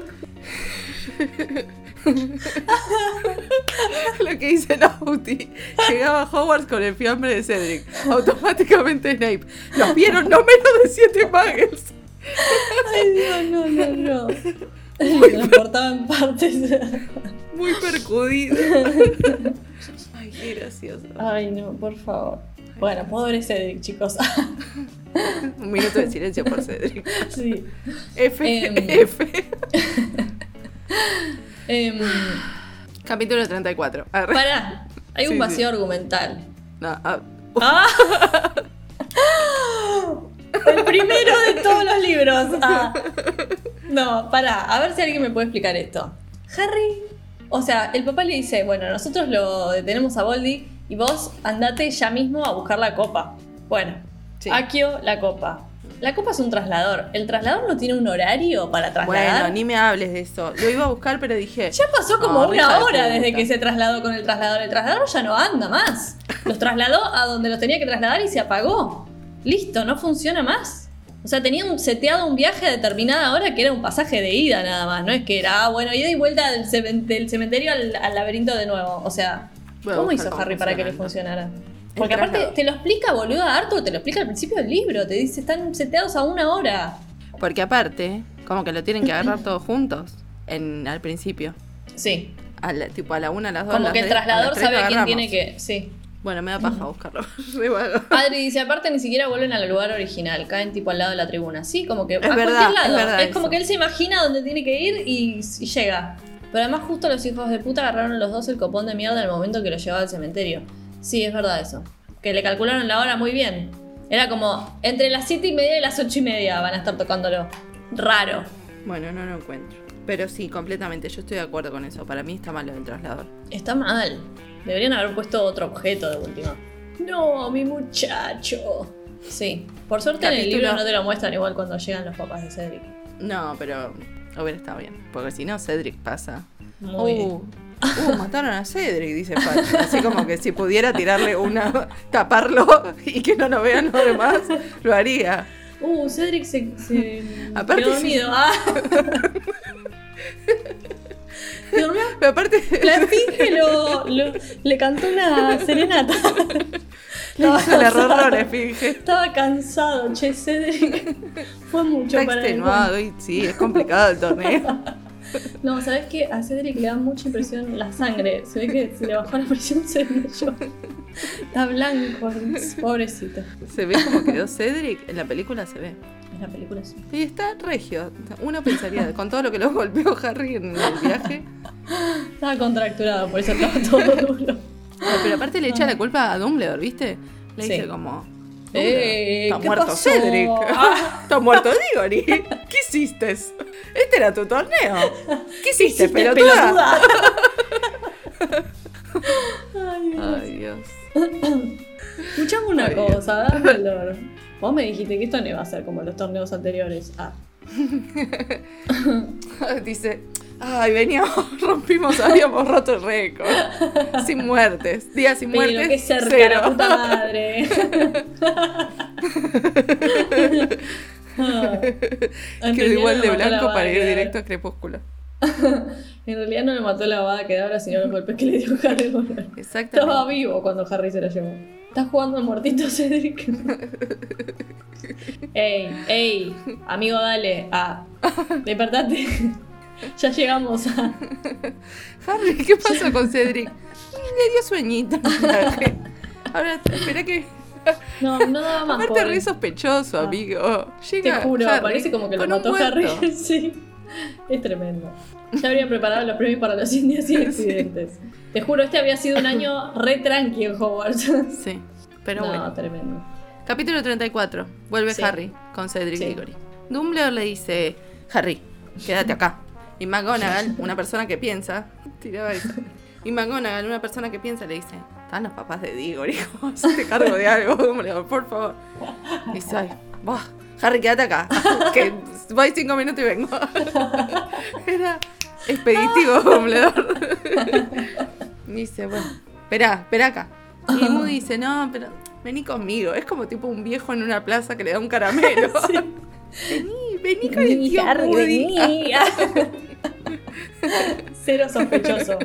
Lo que dice Nauti. Llegaba a Hogwarts con el fiambre de Cedric. Automáticamente Snape. Los vieron no menos de siete muggles. Ay, Dios, no, no, no. Lo transportaba en partes. Muy percudido. Ay, qué gracioso. Ay, no, por favor. Bueno, pobre Cedric, chicos. Un minuto de silencio por Cedric. Sí. F, Em. F. Em, Capítulo treinta y cuatro. Arre. pará, hay un Sí, vacío sí. argumental. No, ah, ¡Ah! El primero de todos los libros. Ah. No, pará, a ver si alguien me puede explicar esto. Harry, o sea, el papá le dice, bueno, nosotros lo detenemos a Voldy y vos andate ya mismo a buscar la copa. Bueno, Sí. Accio, la copa. La copa es un traslador. ¿El traslador no tiene un horario para trasladar? bueno, ni me hables de eso. Lo iba a buscar, pero dije. Ya pasó como No, hija una de hora puta. desde que se trasladó con el traslador. El traslador ya no anda más. Los trasladó a donde los tenía que trasladar y se apagó. Listo, no funciona más. O sea, tenía un, seteado un viaje a determinada hora que era un pasaje de ida nada más. No es que era, ah, bueno, ida y vuelta del, cemen- del cementerio al, al laberinto de nuevo. O sea, Voy a ¿cómo buscar hizo cómo Harry para que le funciona funcionara? Porque El aparte traslador. te lo explica, boluda, Arthur, te lo explica al principio del libro. Te dice, están seteados a una hora. Porque aparte, como que lo tienen que agarrar todos juntos en, al principio. Sí. A la- tipo a la una, a las dos. a Como las que el tres, a las traslador tres sabe lo a quién agarramos. tiene que... Sí. Bueno, me da paja buscarlo. Re vago. Adri dice, aparte ni siquiera vuelven al lugar original, caen tipo al lado de la tribuna. Sí, como que Es a verdad, cualquier lado. es verdad Es como eso. que él se imagina dónde tiene que ir y, y llega. Pero además justo los hijos de puta agarraron los dos el copón de mierda en el momento que lo llevaba al cementerio. Sí, es verdad eso. Que le calcularon la hora muy bien. Era como, entre las siete y media y las ocho y media van a estar tocándolo. Raro. Bueno, no lo encuentro. Pero sí, completamente. Yo estoy de acuerdo con eso. Para mí está mal lo del traslador. Está mal. Deberían haber puesto otro objeto de última. No, mi muchacho. Sí. Por suerte en el Capítulo- libro no te lo muestran igual cuando llegan los papás de Cedric. No, pero hubiera estado bien. Porque si no, Cedric pasa. Muy bien. Uh, uh, mataron a Cedric, dice Patch. Así como que si pudiera tirarle una, taparlo y que no lo vean los demás, lo haría. Uh, Cedric se, se Aparte quedó sí. dormido. Ah. ¿Se durmió? Pero aparte, La esfinge lo, lo- le cantó una serenata. le hizo el error cansado. la esfinge. Estaba cansado, che, Cedric. Fue mucho Está para él. extenuado y sí, es complicado el torneo. No, ¿sabes qué? A Cedric le da mucha impresión la sangre. Se ve que se le bajó la presión, se desmayó. Está blanco, pobrecito. Se ve como quedó Cedric, en la película se ve. En la película sí. Y está regio. Uno pensaría, con todo lo que lo golpeó Harry en el viaje. Estaba contracturado, por eso estaba todo duro. No, pero aparte le echa la culpa a Dumbledore, ¿viste? Le Sí. dice como... Eh, Está ¿qué muerto pasó? Cedric. Ah. Está muerto Diggory. ¿Qué hiciste? Este era tu torneo. ¿Qué hiciste, Hiciste pelotuda? pelotuda. Ay, Dios. Ay, Dios. Escuchame una Ay, cosa, Dumbledore. Vos me dijiste que esto no iba a ser como los torneos anteriores. Ah. Dice, ay, veníamos, rompimos, habíamos roto el récord. Sin muertes. Días sin Pero muertes, qué cerca, cero. la puta madre. Ah. En Quedó realidad igual no de me mató la blanco bada para ir que directo a Crepúsculo. En realidad no me mató la bada que daba, sino los golpes que le dio Harry Potter. Estaba Exactamente. vivo cuando Harry se la llevó. ¿Estás jugando al muertito, Cedric? Ey, ey, amigo, dale. Ah, despertate. Ya llegamos a... Harry, ¿qué pasó con Cedric? Le dio sueñito. Ahora, espera que... No, no daba más. Aparte pobre. re sospechoso, Ah. amigo. Te Llega juro, Harry parece como que lo con un mató muerto. Harry. Sí, es tremendo. Ya habrían preparado los premios para los indios sin accidentes. Te juro, este había sido un año re tranqui en Hogwarts. Sí, pero no, bueno. tremendo. Capítulo treinta y cuatro. Vuelve Sí. Harry con Cedric Sí. Diggory. Dumbledore le dice, Harry, quédate acá. Y McGonagall, una persona que piensa, tiraba eso. Y McGonagall, una persona que piensa, le dice, están los papás de Diggory, hijo, te cargo de algo, Dumbledore, por favor. Y dice, ay, bah, Harry, quédate acá, que voy cinco minutos y vengo. Era expeditivo, Dumbledore. Y dice, bueno, esperá, esperá acá. Y Moody dice, no, pero vení conmigo. Es como tipo un viejo en una plaza que le da un caramelo. Sí. Vení, vení con el tío Harry, Moody. vení. Cero sospechoso.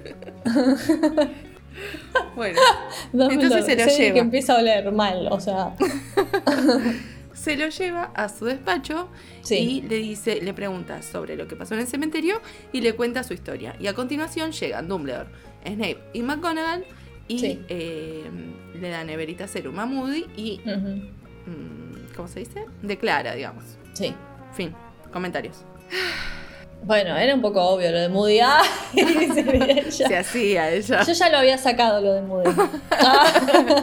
Bueno, Dumbledore, entonces se lo sé lleva. que empieza a oler mal, o sea. Se lo lleva a su despacho Sí. y le dice, le pregunta sobre lo que pasó en el cementerio y le cuenta su historia. Y a continuación llegan Dumbledore, Snape y McGonagall y Sí. eh, le dan Veritaserum a Moody y, Uh-huh. mm, ¿cómo se dice? Declara, digamos. Sí. Fin, comentarios. Bueno, era un poco obvio lo de Moody. Ah, dice ella. Se hacía ella. Yo ya lo había sacado lo de Moody. Ah.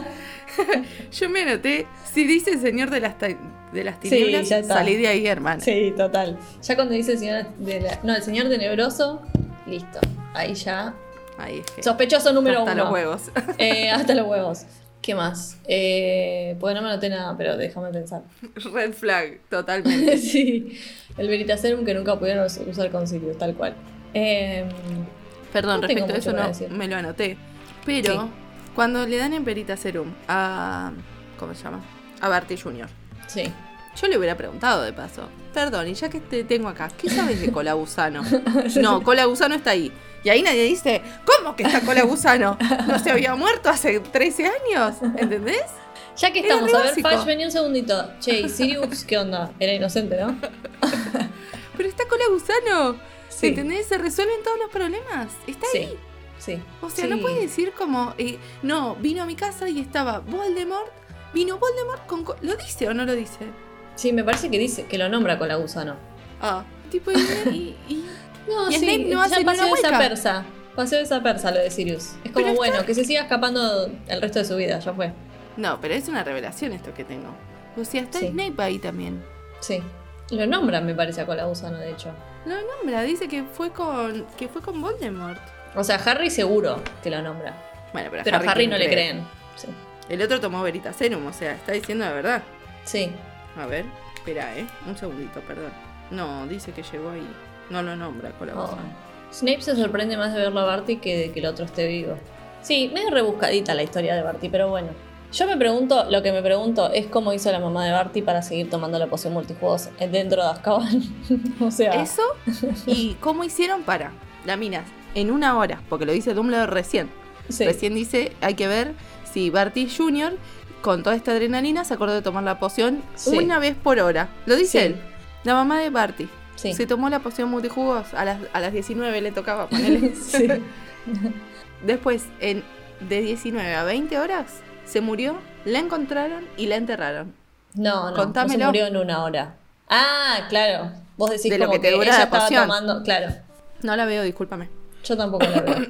Yo me anoté, si dice Señor de las, ta- de las Sí, Tinieblas, ya está. salí de ahí, hermana. Sí, total. Ya cuando dice el señor de la- no, el señor tenebroso, listo. Ahí ya. Ahí es que Sospechoso número hasta uno. los huevos. Eh, hasta los huevos. ¿Qué más? Eh, pues no me anoté nada, pero déjame pensar. Red flag, totalmente. Sí. El Veritaserum que nunca pudieron us- usar con Sirius, tal cual. Eh, Perdón, No tengo respecto a eso mucho para no decir. me lo anoté. Pero Sí. cuando le dan en Veritaserum a... ¿Cómo se llama? A Barty junior sí. Yo le hubiera preguntado de paso. Perdón, y ya que te tengo acá, ¿qué sabes de Cola Gusano? No, Cola Gusano está ahí. Y ahí nadie dice, ¿cómo que está Cola Gusano? ¿No se había muerto hace trece años? ¿Entendés? Ya que Era estamos, re a ver, básico. Fash, vení un segundito. Che, ¿y Sirius qué onda? Era inocente, ¿no? Pero está Cola Gusano. Sí. ¿Entendés? Se resuelven todos los problemas. Está Sí. ahí. Sí. O sea, Sí. no puede decir como, eh, no, vino a mi casa y estaba Voldemort. Vino Voldemort con... co- ¿Lo dice o no lo dice? Sí, me parece que dice que lo nombra con la gusano. Ah, tipo, y... y, y- No, Y sí, Snape no ya hace ni pasó una esa hueca. persa. Pasó esa persa lo de Sirius. Es como, Pero bueno, está- que se siga escapando el resto de su vida, ya fue. No, pero es una revelación esto que tengo. O sea, está Sí. Snape ahí también. Sí. Lo nombran, me parece, a Colagusano, de hecho. Lo nombra, dice que fue con que fue con Voldemort. O sea, Harry seguro que lo nombra. Bueno, pero, Pero a Harry ¿quién no le cree? creen. Sí. El otro tomó Veritaserum, o sea, está diciendo la verdad. Sí. A ver, espera, eh. Un segundito, perdón. No, dice que llegó ahí. No lo nombra con la Oh. voz. Snape se sorprende más de verlo a Barty que de que el otro esté vivo. Sí, medio rebuscadita la historia de Barty, pero bueno. Yo me pregunto, lo que me pregunto es cómo hizo la mamá de Barty para seguir tomando la poción multijugos dentro de Azkaban. O sea, Eso, y cómo hicieron para, la minas, en una hora, porque lo dice Dumbledore recién. sí. Recién dice, hay que ver si Barty junior, con toda esta adrenalina, se acordó de tomar la poción Sí. una vez por hora. Lo dice Sí. él. La mamá de Barty. Sí. Se tomó la poción multijugos a las, a las diecinueve le tocaba ponerle. Sí. Después, en, de diecinueve a veinte horas, se murió, la encontraron y la enterraron. No, no, no se Contámelo. murió en una hora. Ah, claro. Vos decís De lo como que te dura ella la estaba poción. tomando. Claro. No la veo, discúlpame. Yo tampoco la veo.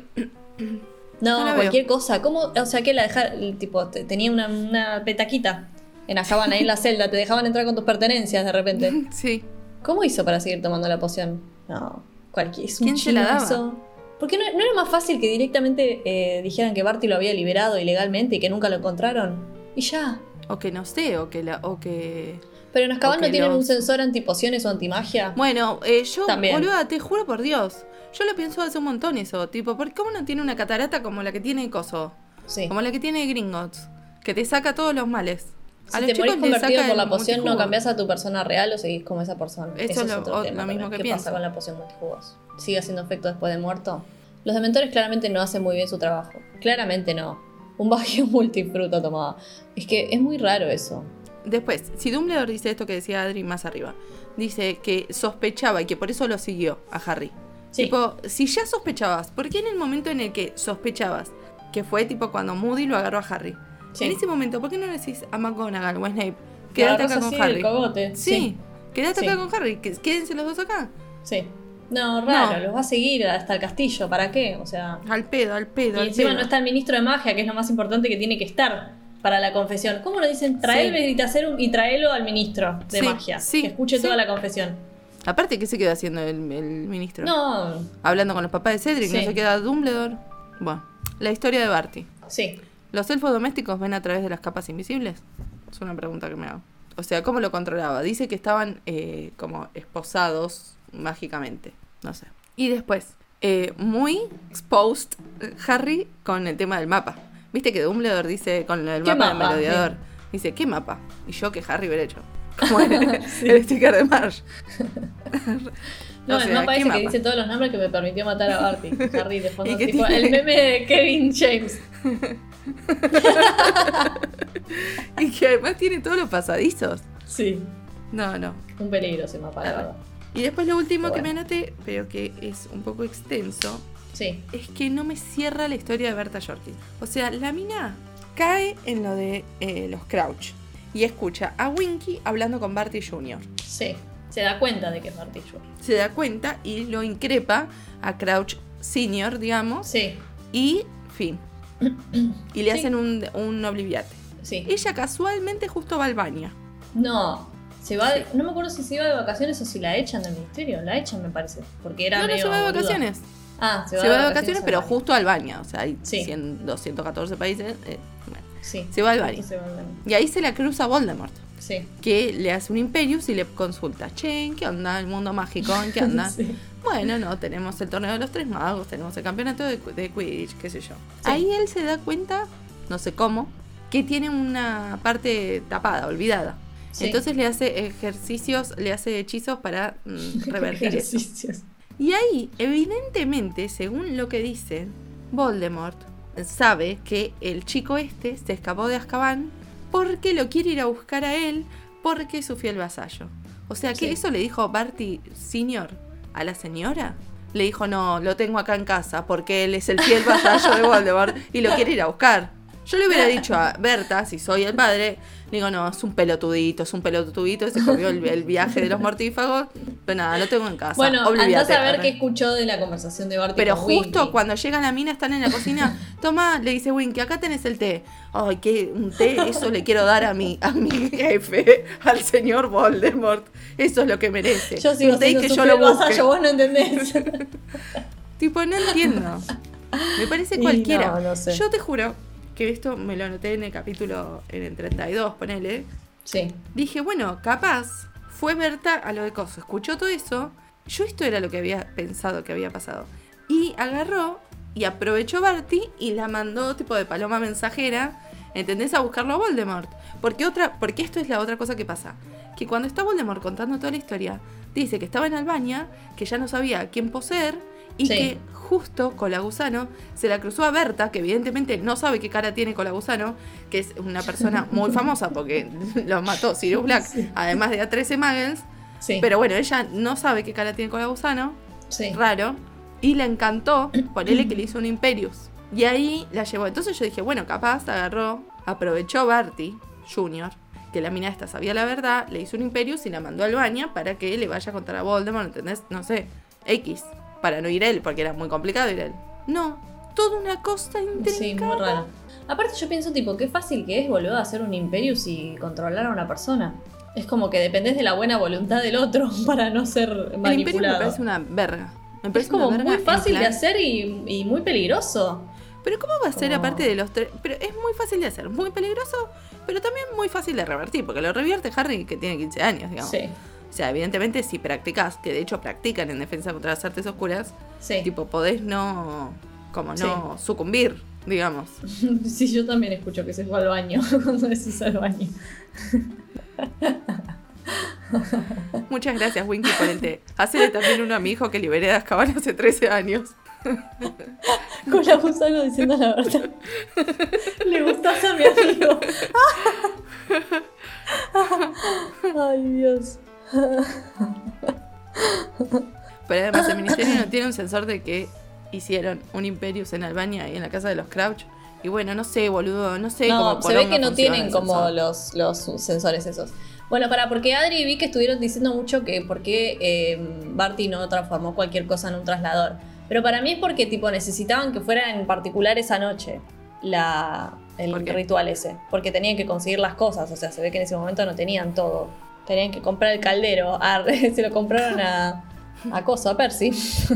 No, No la cualquier cosa. ¿Cómo? O sea, que la dejar, tipo, te- tenía una, una petaquita en Azkaban ahí en la celda, te dejaban entrar con tus pertenencias de repente. Sí. ¿Cómo hizo para seguir tomando la poción? No, cualquier. Es un ¿Quién se chino la daba? eso. ¿Por qué no, no era más fácil que directamente eh, dijeran que Barty lo había liberado ilegalmente y que nunca lo encontraron? Y ya. O que no sé, o que la, o que. Pero en Azkaban O no que tienen los- un sensor antipociones o antimagia. Bueno, eh, yo, También. boluda, te juro por Dios. Yo lo pienso hace un montón eso. Tipo, ¿por qué cómo no tiene una catarata como la que tiene Coso? Sí. Como la que tiene Gringotts. Que te saca todos los males. Si A los te chicos morís les convertido saca por la el poción, ¿no multijugo. cambiás a tu persona real o seguís como esa persona? Eso Ese es es lo- otro o- tema lo mismo también. que ¿Qué pasa pienso. con la poción multijugos? ¿Sigue haciendo efecto después de muerto? Los dementores claramente no hacen muy bien su trabajo. Claramente no. Un vagio multifruto tomaba. Es que es muy raro eso. Después, si Dumbledore dice esto que decía Adri más arriba, dice que sospechaba y que por eso lo siguió a Harry. Sí. Tipo, si ya sospechabas, ¿por qué en el momento en el que sospechabas, que fue tipo cuando Moody lo agarró a Harry? Sí. En ese momento, ¿por qué no le decís a McGonagall o a Snape? Te Quédate agarrás acá con así Harry. del cogote. Sí, quédate Sí. acá con Harry, que, quédense los dos acá. Sí. No, raro, No. los va a seguir hasta el castillo. ¿Para qué? O sea. Al pedo, al pedo, Y al encima pedo. no está el ministro de magia, que es lo más importante que tiene que estar para la confesión. ¿Cómo nos dicen? Trae Sí. el Veritaserum y traelo al ministro de Sí, magia. sí, que escuche sí. toda la confesión. Aparte, ¿qué se queda haciendo el, el ministro? No. Hablando con los papás de Cedric, Sí. ¿no se queda Dumbledore? Bueno, la historia de Barty. Sí. ¿Los elfos domésticos ven a través de las capas invisibles? Es una pregunta que me hago. O sea, ¿cómo lo controlaba? Dice que estaban eh, como esposados mágicamente. No sé. Y después, eh, muy exposed Harry con el tema del mapa. ¿Viste que Dumbledore dice con el ¿Qué mapa del mapa? merodeador? Sí. Dice, ¿qué mapa? Y yo que Harry hubiera hecho. Como el, sí. el sticker de Marge. No, O el sea, mapa ¿qué ese mapa? que dice todos los nombres que me permitió matar a Barty. Harry de fondo, ¿Y qué tipo, tiene? el meme de Kevin James. Y que además tiene todos los pasadizos. Sí. No, no. Un peligro ese mapa, la verdad. Y después lo último Pero que bueno. me anoté, pero que es un poco extenso, Sí. es que no me cierra la historia de Berta Jorkins. O sea, la mina cae en lo de eh, los Crouch y escucha a Winky hablando con Barty junior Sí. Se da cuenta de que es Barty Junior Se da cuenta y lo increpa a Crouch senior, digamos, Sí. y fin. Y le Sí. hacen un, un obliviate. Sí. Ella casualmente justo va al baño. No. Se va de- no me acuerdo si se iba de vacaciones o si la echan del ministerio. La echan, me parece. Porque era No, no medio se va de boluda. vacaciones. Ah, se va, Se va de vacaciones, al pero baño. justo al baño. O sea, hay Sí. cien, doscientos catorce países. eh, bueno. Sí. Se va al baño. Justo se va al baño. Y ahí se la cruza Voldemort, Sí. que le hace un Imperius y le consulta, che, ¿en qué onda el mundo mágico? ¿En qué anda? Sí. Bueno, no, tenemos el torneo de los tres magos, tenemos el campeonato de, de Quidditch, qué sé yo. Sí. Ahí él se da cuenta, no sé cómo, que tiene una parte tapada, olvidada. Sí. Entonces le hace ejercicios, le hace hechizos para mm, revertir eso. Ejercicios. Y ahí, evidentemente, según lo que dice, Voldemort sabe que el chico este se escapó de Azkaban porque lo quiere ir a buscar a él porque es su fiel vasallo. O sea, que Sí. eso le dijo Barty senior a la señora. Le dijo, no, lo tengo acá en casa porque él es el fiel vasallo de Voldemort y lo quiere ir a buscar. Yo le hubiera dicho a Berta, si soy el padre, le digo, no, es un pelotudito, es un pelotudito, se comió el, el viaje de los mortífagos, pero nada, lo tengo en casa. Bueno, olvídate, andás a ver arre. qué escuchó de la conversación de Barty Pero con justo Winky. cuando llega la mina, están en la cocina. Toma, le dice Winky, acá tenés el té. Ay, qué un té, eso le quiero dar a mi, a mi jefe, al señor Voldemort. Eso es lo que merece. Yo sigo un té y siendo que su yo lo fiel busque. vasallo, vos no entendés. Tipo, no entiendo. Me parece Y cualquiera. no, no sé. Yo te juro que esto me lo anoté en el capítulo, en el treinta y dos, ponele. Sí. Dije, bueno, capaz fue Berta a lo de coso. Escuchó todo eso. Yo esto era lo que había pensado que había pasado. Y agarró y aprovechó Barty y la mandó tipo de paloma mensajera, ¿entendés? A buscarlo a Voldemort. Porque, otra, porque esto es la otra cosa que pasa. Que cuando está Voldemort contando toda la historia, dice que estaba en Albania, que ya no sabía a quién poseer y Sí. que justo Colagusano se la cruzó a Berta, que evidentemente no sabe qué cara tiene Colagusano, que es una persona muy famosa porque lo mató Sirius Black, Sí. además de a trece Muggles. Sí. Pero bueno, ella no sabe qué cara tiene Colagusano, sí. raro, y le encantó, ponele que le hizo un Imperius. Y ahí la llevó. Entonces yo dije, bueno, capaz agarró, aprovechó Barty junior, que la mina esta sabía la verdad, le hizo un Imperius y la mandó al baño para que le vaya a contar a Voldemort, ¿entendés? No sé, X, para no ir él, porque era muy complicado ir él. No, toda una cosa intrincada. Sí, muy raro. Aparte yo pienso, tipo, qué fácil que es, boludo, hacer un Imperius y controlar a una persona. Es como que dependés de la buena voluntad del otro para no ser El Imperius me manipulado. parece una verga. Me Es parece como una verga muy en fácil de plan- hacer y, y muy peligroso. Pero ¿cómo va a ser Como- aparte de los tres? Pero es muy fácil de hacer, muy peligroso, pero también muy fácil de revertir, porque lo revierte Harry que tiene quince años, digamos. Sí, O sea, evidentemente si practicás, que de hecho practican en defensa contra las artes oscuras, sí. tipo podés no, como Sí. no sucumbir, digamos. Sí, yo también escucho que se fue al baño cuando decís al baño. Muchas gracias, Winky, por el té. Hacele también uno a mi hijo que liberé de Azkaban hace trece años. Con la gusano diciendo la verdad. Le gustás a mi amigo. Ay, Dios. Pero además el ministerio no tiene un sensor de que hicieron un Imperius en Albania y en la casa de los Crouch. Y bueno, no sé, boludo, no sé cómo No, se ve poronga que no funciona tienen el como sensor. los, los sensores esos. Bueno, para, porque Adri vi que estuvieron diciendo mucho que por qué eh, Barty no transformó cualquier cosa en un traslador. Pero para mí es porque tipo necesitaban que fuera en particular esa noche la, ¿Por el qué? ritual ese. Porque tenían que conseguir las cosas. O sea, se ve que en ese momento no tenían todo Tenían que comprar el caldero. Ah, se lo compraron a, a Coso, a Percy.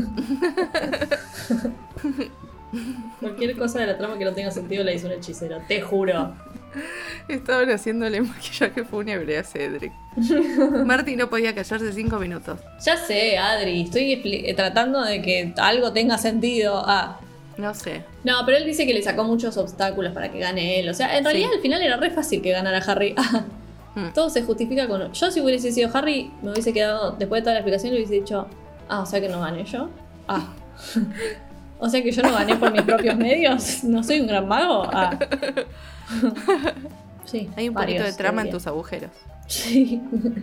Cualquier cosa de la trama que no tenga sentido la hizo un hechicero, te juro. Estaban haciéndole maquillaje fúnebre a Cedric. Marty no podía callarse cinco minutos. Ya sé, Adri, estoy expli- tratando de que algo tenga sentido. Ah. No sé. No, pero él dice que le sacó muchos obstáculos para que gane él. O sea, en realidad Sí. al final era re fácil que ganara Harry. Mm. Todo se justifica con... Yo si hubiese sido Harry, me hubiese quedado, después de toda la explicación, le hubiese dicho, ah, o sea que no gané yo. Ah. O sea que yo no gané por mis propios medios. ¿No soy un gran mago? Ah. Sí, Hay un varios, poquito de trama en debería. tus agujeros. Sí.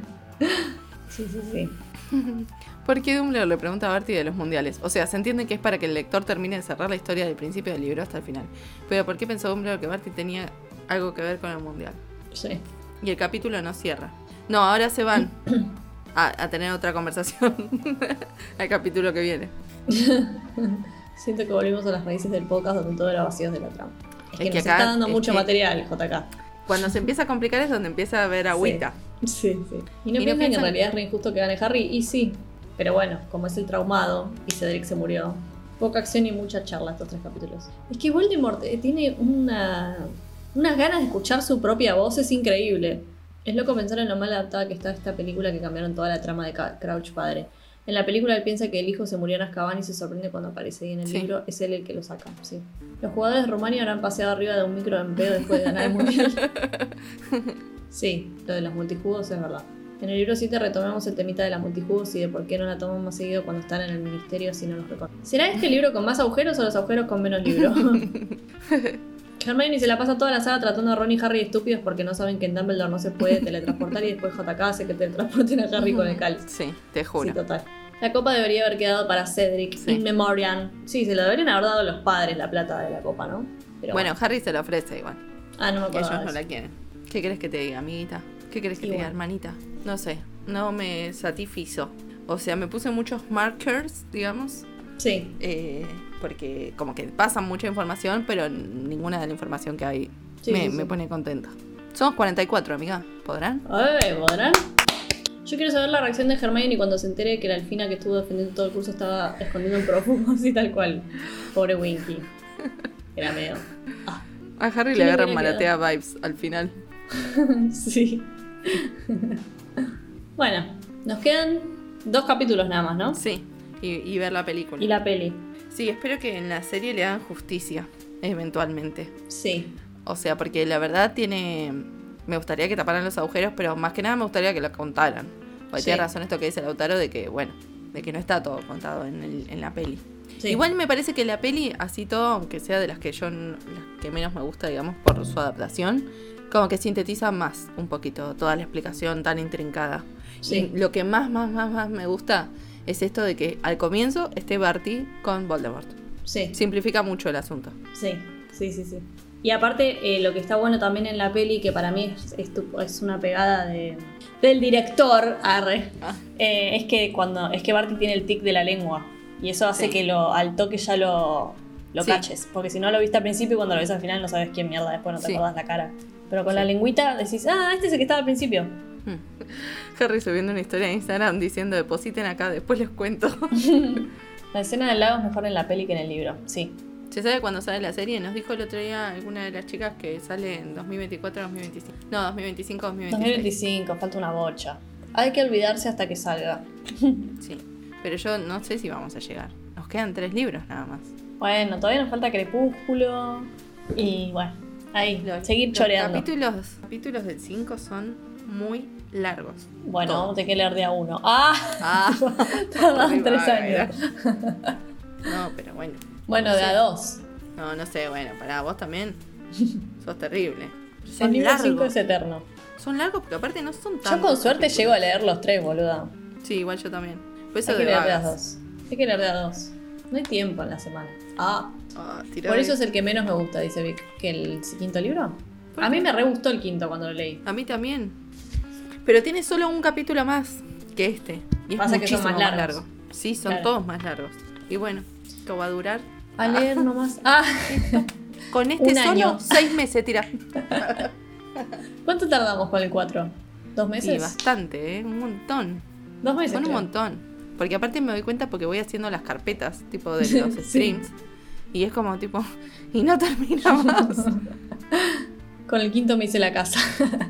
Sí, sí, sí. ¿Por qué Dumbledore le pregunta a Barty de los mundiales? O sea, se entiende que es para que el lector termine de cerrar la historia del principio del libro hasta el final. Pero ¿por qué pensó Dumbledore que Barty tenía algo que ver con el mundial? Sí. Y el capítulo no cierra. No, ahora se van a, a tener otra conversación al capítulo que viene. Siento que volvimos a las raíces del podcast donde todo era vacío de la trama. Es, Es que, que nos acá- está dando es mucho que- material, J K. Cuando se empieza a complicar es donde empieza a haber agüita. Sí, sí. Y no Y no piensan que en piensan- realidad es re injusto que gane Harry. Y sí. Pero bueno, como es el traumado y Cedric se murió, poca acción y mucha charla estos tres capítulos. Es que Voldemort eh, tiene una, unas ganas de escuchar su propia voz, es increíble. Es loco pensar en lo mal adaptada que está esta película que cambiaron toda la trama de Ca- Crouch padre. En la película él piensa que el hijo se murió en Azkaban y se sorprende cuando aparece y en el Sí. libro es él el que lo saca. Sí. Los jugadores de Rumania habrán paseado arriba de un micro en pedo después de ganar el mundial. Sí, lo de los multijugos es verdad. En el libro siete retomamos el temita de las multijugos y de por qué no la toman más seguido cuando están en el ministerio si no los recordan. ¿Será este libro con más agujeros o los agujeros con menos libros? Hermione se la pasa toda la saga tratando a Ron y Harry estúpidos porque no saben que en Dumbledore no se puede teletransportar y después J K hace que teletransporten a Harry con el cáliz. Sí, te juro. Sí, total. La copa debería haber quedado para Cedric, Sí. in memoriam. Sí, se la deberían haber dado los padres la plata de la copa, ¿no? Pero Bueno, Harry se la ofrece igual. Ah, no me Que acuerdo. ellos no la quieren. ¿Qué querés que te diga, amiguita? ¿Qué querés que Y te diga, bueno. hermanita? No sé, no me satisfizo. O sea, me puse muchos markers, digamos, Sí. eh, porque como que pasan mucha información, pero ninguna de la información que hay Sí, me, sí, me sí. pone contenta. Somos cuarenta y cuatro, amiga. ¿Podrán? Ay, ¿podrán? Yo quiero saber la reacción de Hermione cuando se entere que la Alfina que estuvo defendiendo todo el curso estaba escondiendo un prófugo, así tal cual. Pobre Winky. Era medio... Ah, A Harry ¿Quién le le agarran hubiera Maratea vibes al final. sí. Bueno, nos quedan dos capítulos nada más, ¿no? Sí, y, y ver la película. Y la peli. Sí, espero que en la serie le hagan justicia, eventualmente. Sí. O sea, porque la verdad tiene... Me gustaría que taparan los agujeros, pero más que nada me gustaría que lo contaran. Porque Sí. tiene razón esto que dice Lautaro de que, bueno, de que no está todo contado en, el- en la peli. Sí. Igual me parece que la peli, así todo, aunque sea de las que yo n- las que menos me gusta, digamos, por su adaptación, como que sintetiza más un poquito toda la explicación tan intrincada. Sí. Y lo que más, más, más, más me gusta es esto de que al comienzo esté Barty con Voldemort. Sí. Simplifica mucho el asunto. Sí, sí, sí, sí. Y aparte, eh, lo que está bueno también en la peli, que para mí es, es, tu- es una pegada de, del director, arre, Ah. eh, es que cuando es que Barty tiene el tic de la lengua. Y eso hace Sí. que lo, al toque ya lo, lo Sí. caches. Porque si no lo viste al principio y cuando lo ves al final no sabes quién mierda, después no te Sí. acordás la cara. Pero con Sí. la lengüita decís, ah, este es el que estaba al principio. Hmm. Harry subiendo una historia en Instagram diciendo depositen acá, después les cuento. La escena del lago es mejor en la peli que en el libro, sí. ¿Se sabe cuándo sale la serie? Nos dijo el otro día alguna de las chicas que sale en dos mil veinticuatro dos mil veinticinco. No, dos mil veinticinco dos mil dos mil veintiséis. veinticinco, falta una bocha. Hay que olvidarse hasta que salga. Sí. Pero yo no sé si vamos a llegar. Nos quedan tres libros nada más. Bueno, todavía nos falta Crepúsculo. Y bueno, ahí, Los, seguir los choreando. capítulos, capítulos del cinco son muy largos. Bueno, Todo. vamos a tener que leer de a uno. ¡Ah! Ah, Tardan Ay, tres vaga. años. no, pero bueno. Bueno, No de sé. a dos. No, no sé, bueno, para vos también. Sos terrible. El Son libro cinco largos. es eterno. Son largos, pero aparte no son tan. Yo con suerte llego a leer los tres, boluda. Sí, igual yo también. Por eso Hay que de leer de a vagas. dos. Hay que leer de a dos. No hay tiempo en la semana. Ah, Ah, tirá por de- eso es el que menos me gusta, dice Vic. ¿Que el quinto libro? ¿Por A mí qué? me re gustó el quinto cuando lo leí. A mí también. Pero tiene solo un capítulo más que este. Y es Pasa que son muchísimo más largos. largo. Sí, son Claro. todos más largos. Y bueno, esto va a durar. A leer nomás. Ah, Con este Un solo, año. seis meses, tira. ¿cuánto tardamos con el cuatro? ¿Dos Sí, meses? bastante, ¿eh? Un montón. Dos meses. Son un creo. montón. Porque aparte me doy cuenta porque voy haciendo las carpetas, tipo de los Sí. streams. Y es como tipo, y no termina más. Con el quinto me hice la casa.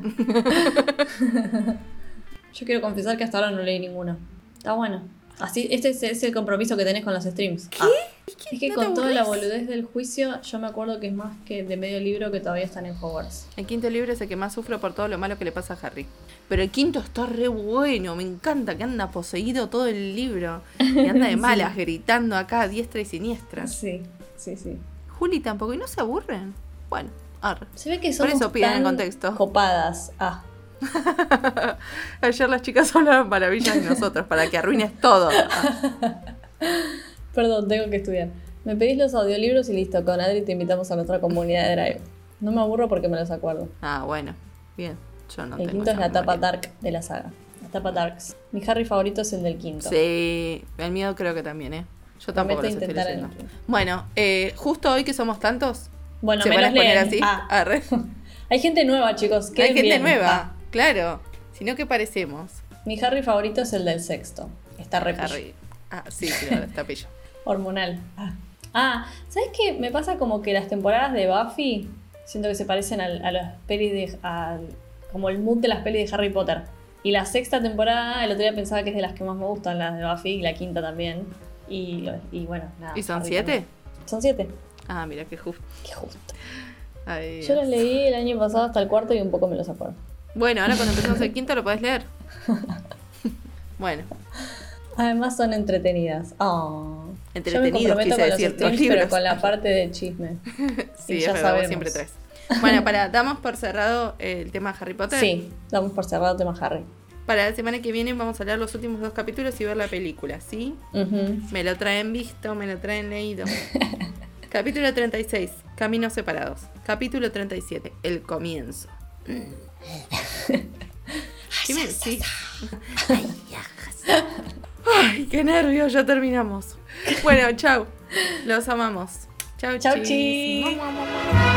Yo quiero confesar que hasta ahora no leí ninguno. Está bueno. Así, este es, es el compromiso que tenés con los streams. ¿Qué? Ah. Es que ¿No te con toda la aburrís? boludez del juicio, yo me acuerdo que es más que de medio libro que todavía están en Hogwarts. El quinto libro es el que más sufro por todo lo malo que le pasa a Harry. Pero el quinto está re bueno, me encanta que anda poseído todo el libro. Y anda de Sí. malas, gritando acá a diestra y siniestra. Sí, sí, sí. Juli tampoco, y no se aburren. Bueno, arre. Se ve que Por son eso piden tan contexto. copadas. Ah, Ayer las chicas hablaban maravillas de nosotros para que arruines todo. Ah. perdón, tengo que estudiar. Me pedís los audiolibros y listo, con Adri te invitamos a nuestra comunidad de Drive. No me aburro porque me los acuerdo. Ah, bueno, bien. Yo no El tengo quinto es esa la tapa memoria. dark de la saga. La tapa darks. Mi Harry favorito es el del quinto. Sí, el mío creo que también, ¿eh? Yo tampoco Prometo los estoy intentar leyendo. el- Bueno, eh, justo hoy que somos tantos, Bueno, ¿se me van a los poner leen. así? Ah, Arre. hay gente nueva, chicos. Hay queden gente bien. nueva, Ah, claro. Si no, ¿qué parecemos? mi Harry favorito es el del sexto. Está re pillo. Harry. Ah, sí, claro, está pillo. Hormonal. Ah. Ah, ¿sabes qué? Me pasa como que las temporadas de Buffy siento que se parecen al- a las pelis de... al- como el mood de las pelis de Harry Potter. Y la sexta temporada, el otro día pensaba que es de las que más me gustan, las de Buffy, y la quinta también. Y, lo- y bueno, nada. ¿Y son Harry siete? también. Son siete. Ah, mira, qué justo. Qué justo. Ay, Yo Dios. los leí el año pasado hasta el cuarto y un poco me los acuerdo. Bueno, ahora cuando empezamos el quinto lo podés leer. Bueno, Además son entretenidas. Oh. Entretenidos, Yo me comprometo quise con los decir, los streams, libros. pero con la parte de chisme. sí, Y es ya verdad, vos sabemos. siempre traes. Bueno, para, damos por cerrado el tema Harry Potter. Sí, damos por cerrado el tema Harry. Para la semana que viene vamos a leer los últimos dos capítulos y ver la película, ¿sí? Ujú. Me lo traen visto, me lo traen leído. Capítulo treinta y seis, Caminos separados. Capítulo treinta y siete, El comienzo. ¿Qué me decís? Ay, qué nervios, ya terminamos. Bueno, chau. Los amamos. Chau, Chau, chis. chis. Mua, mua, mua, mua.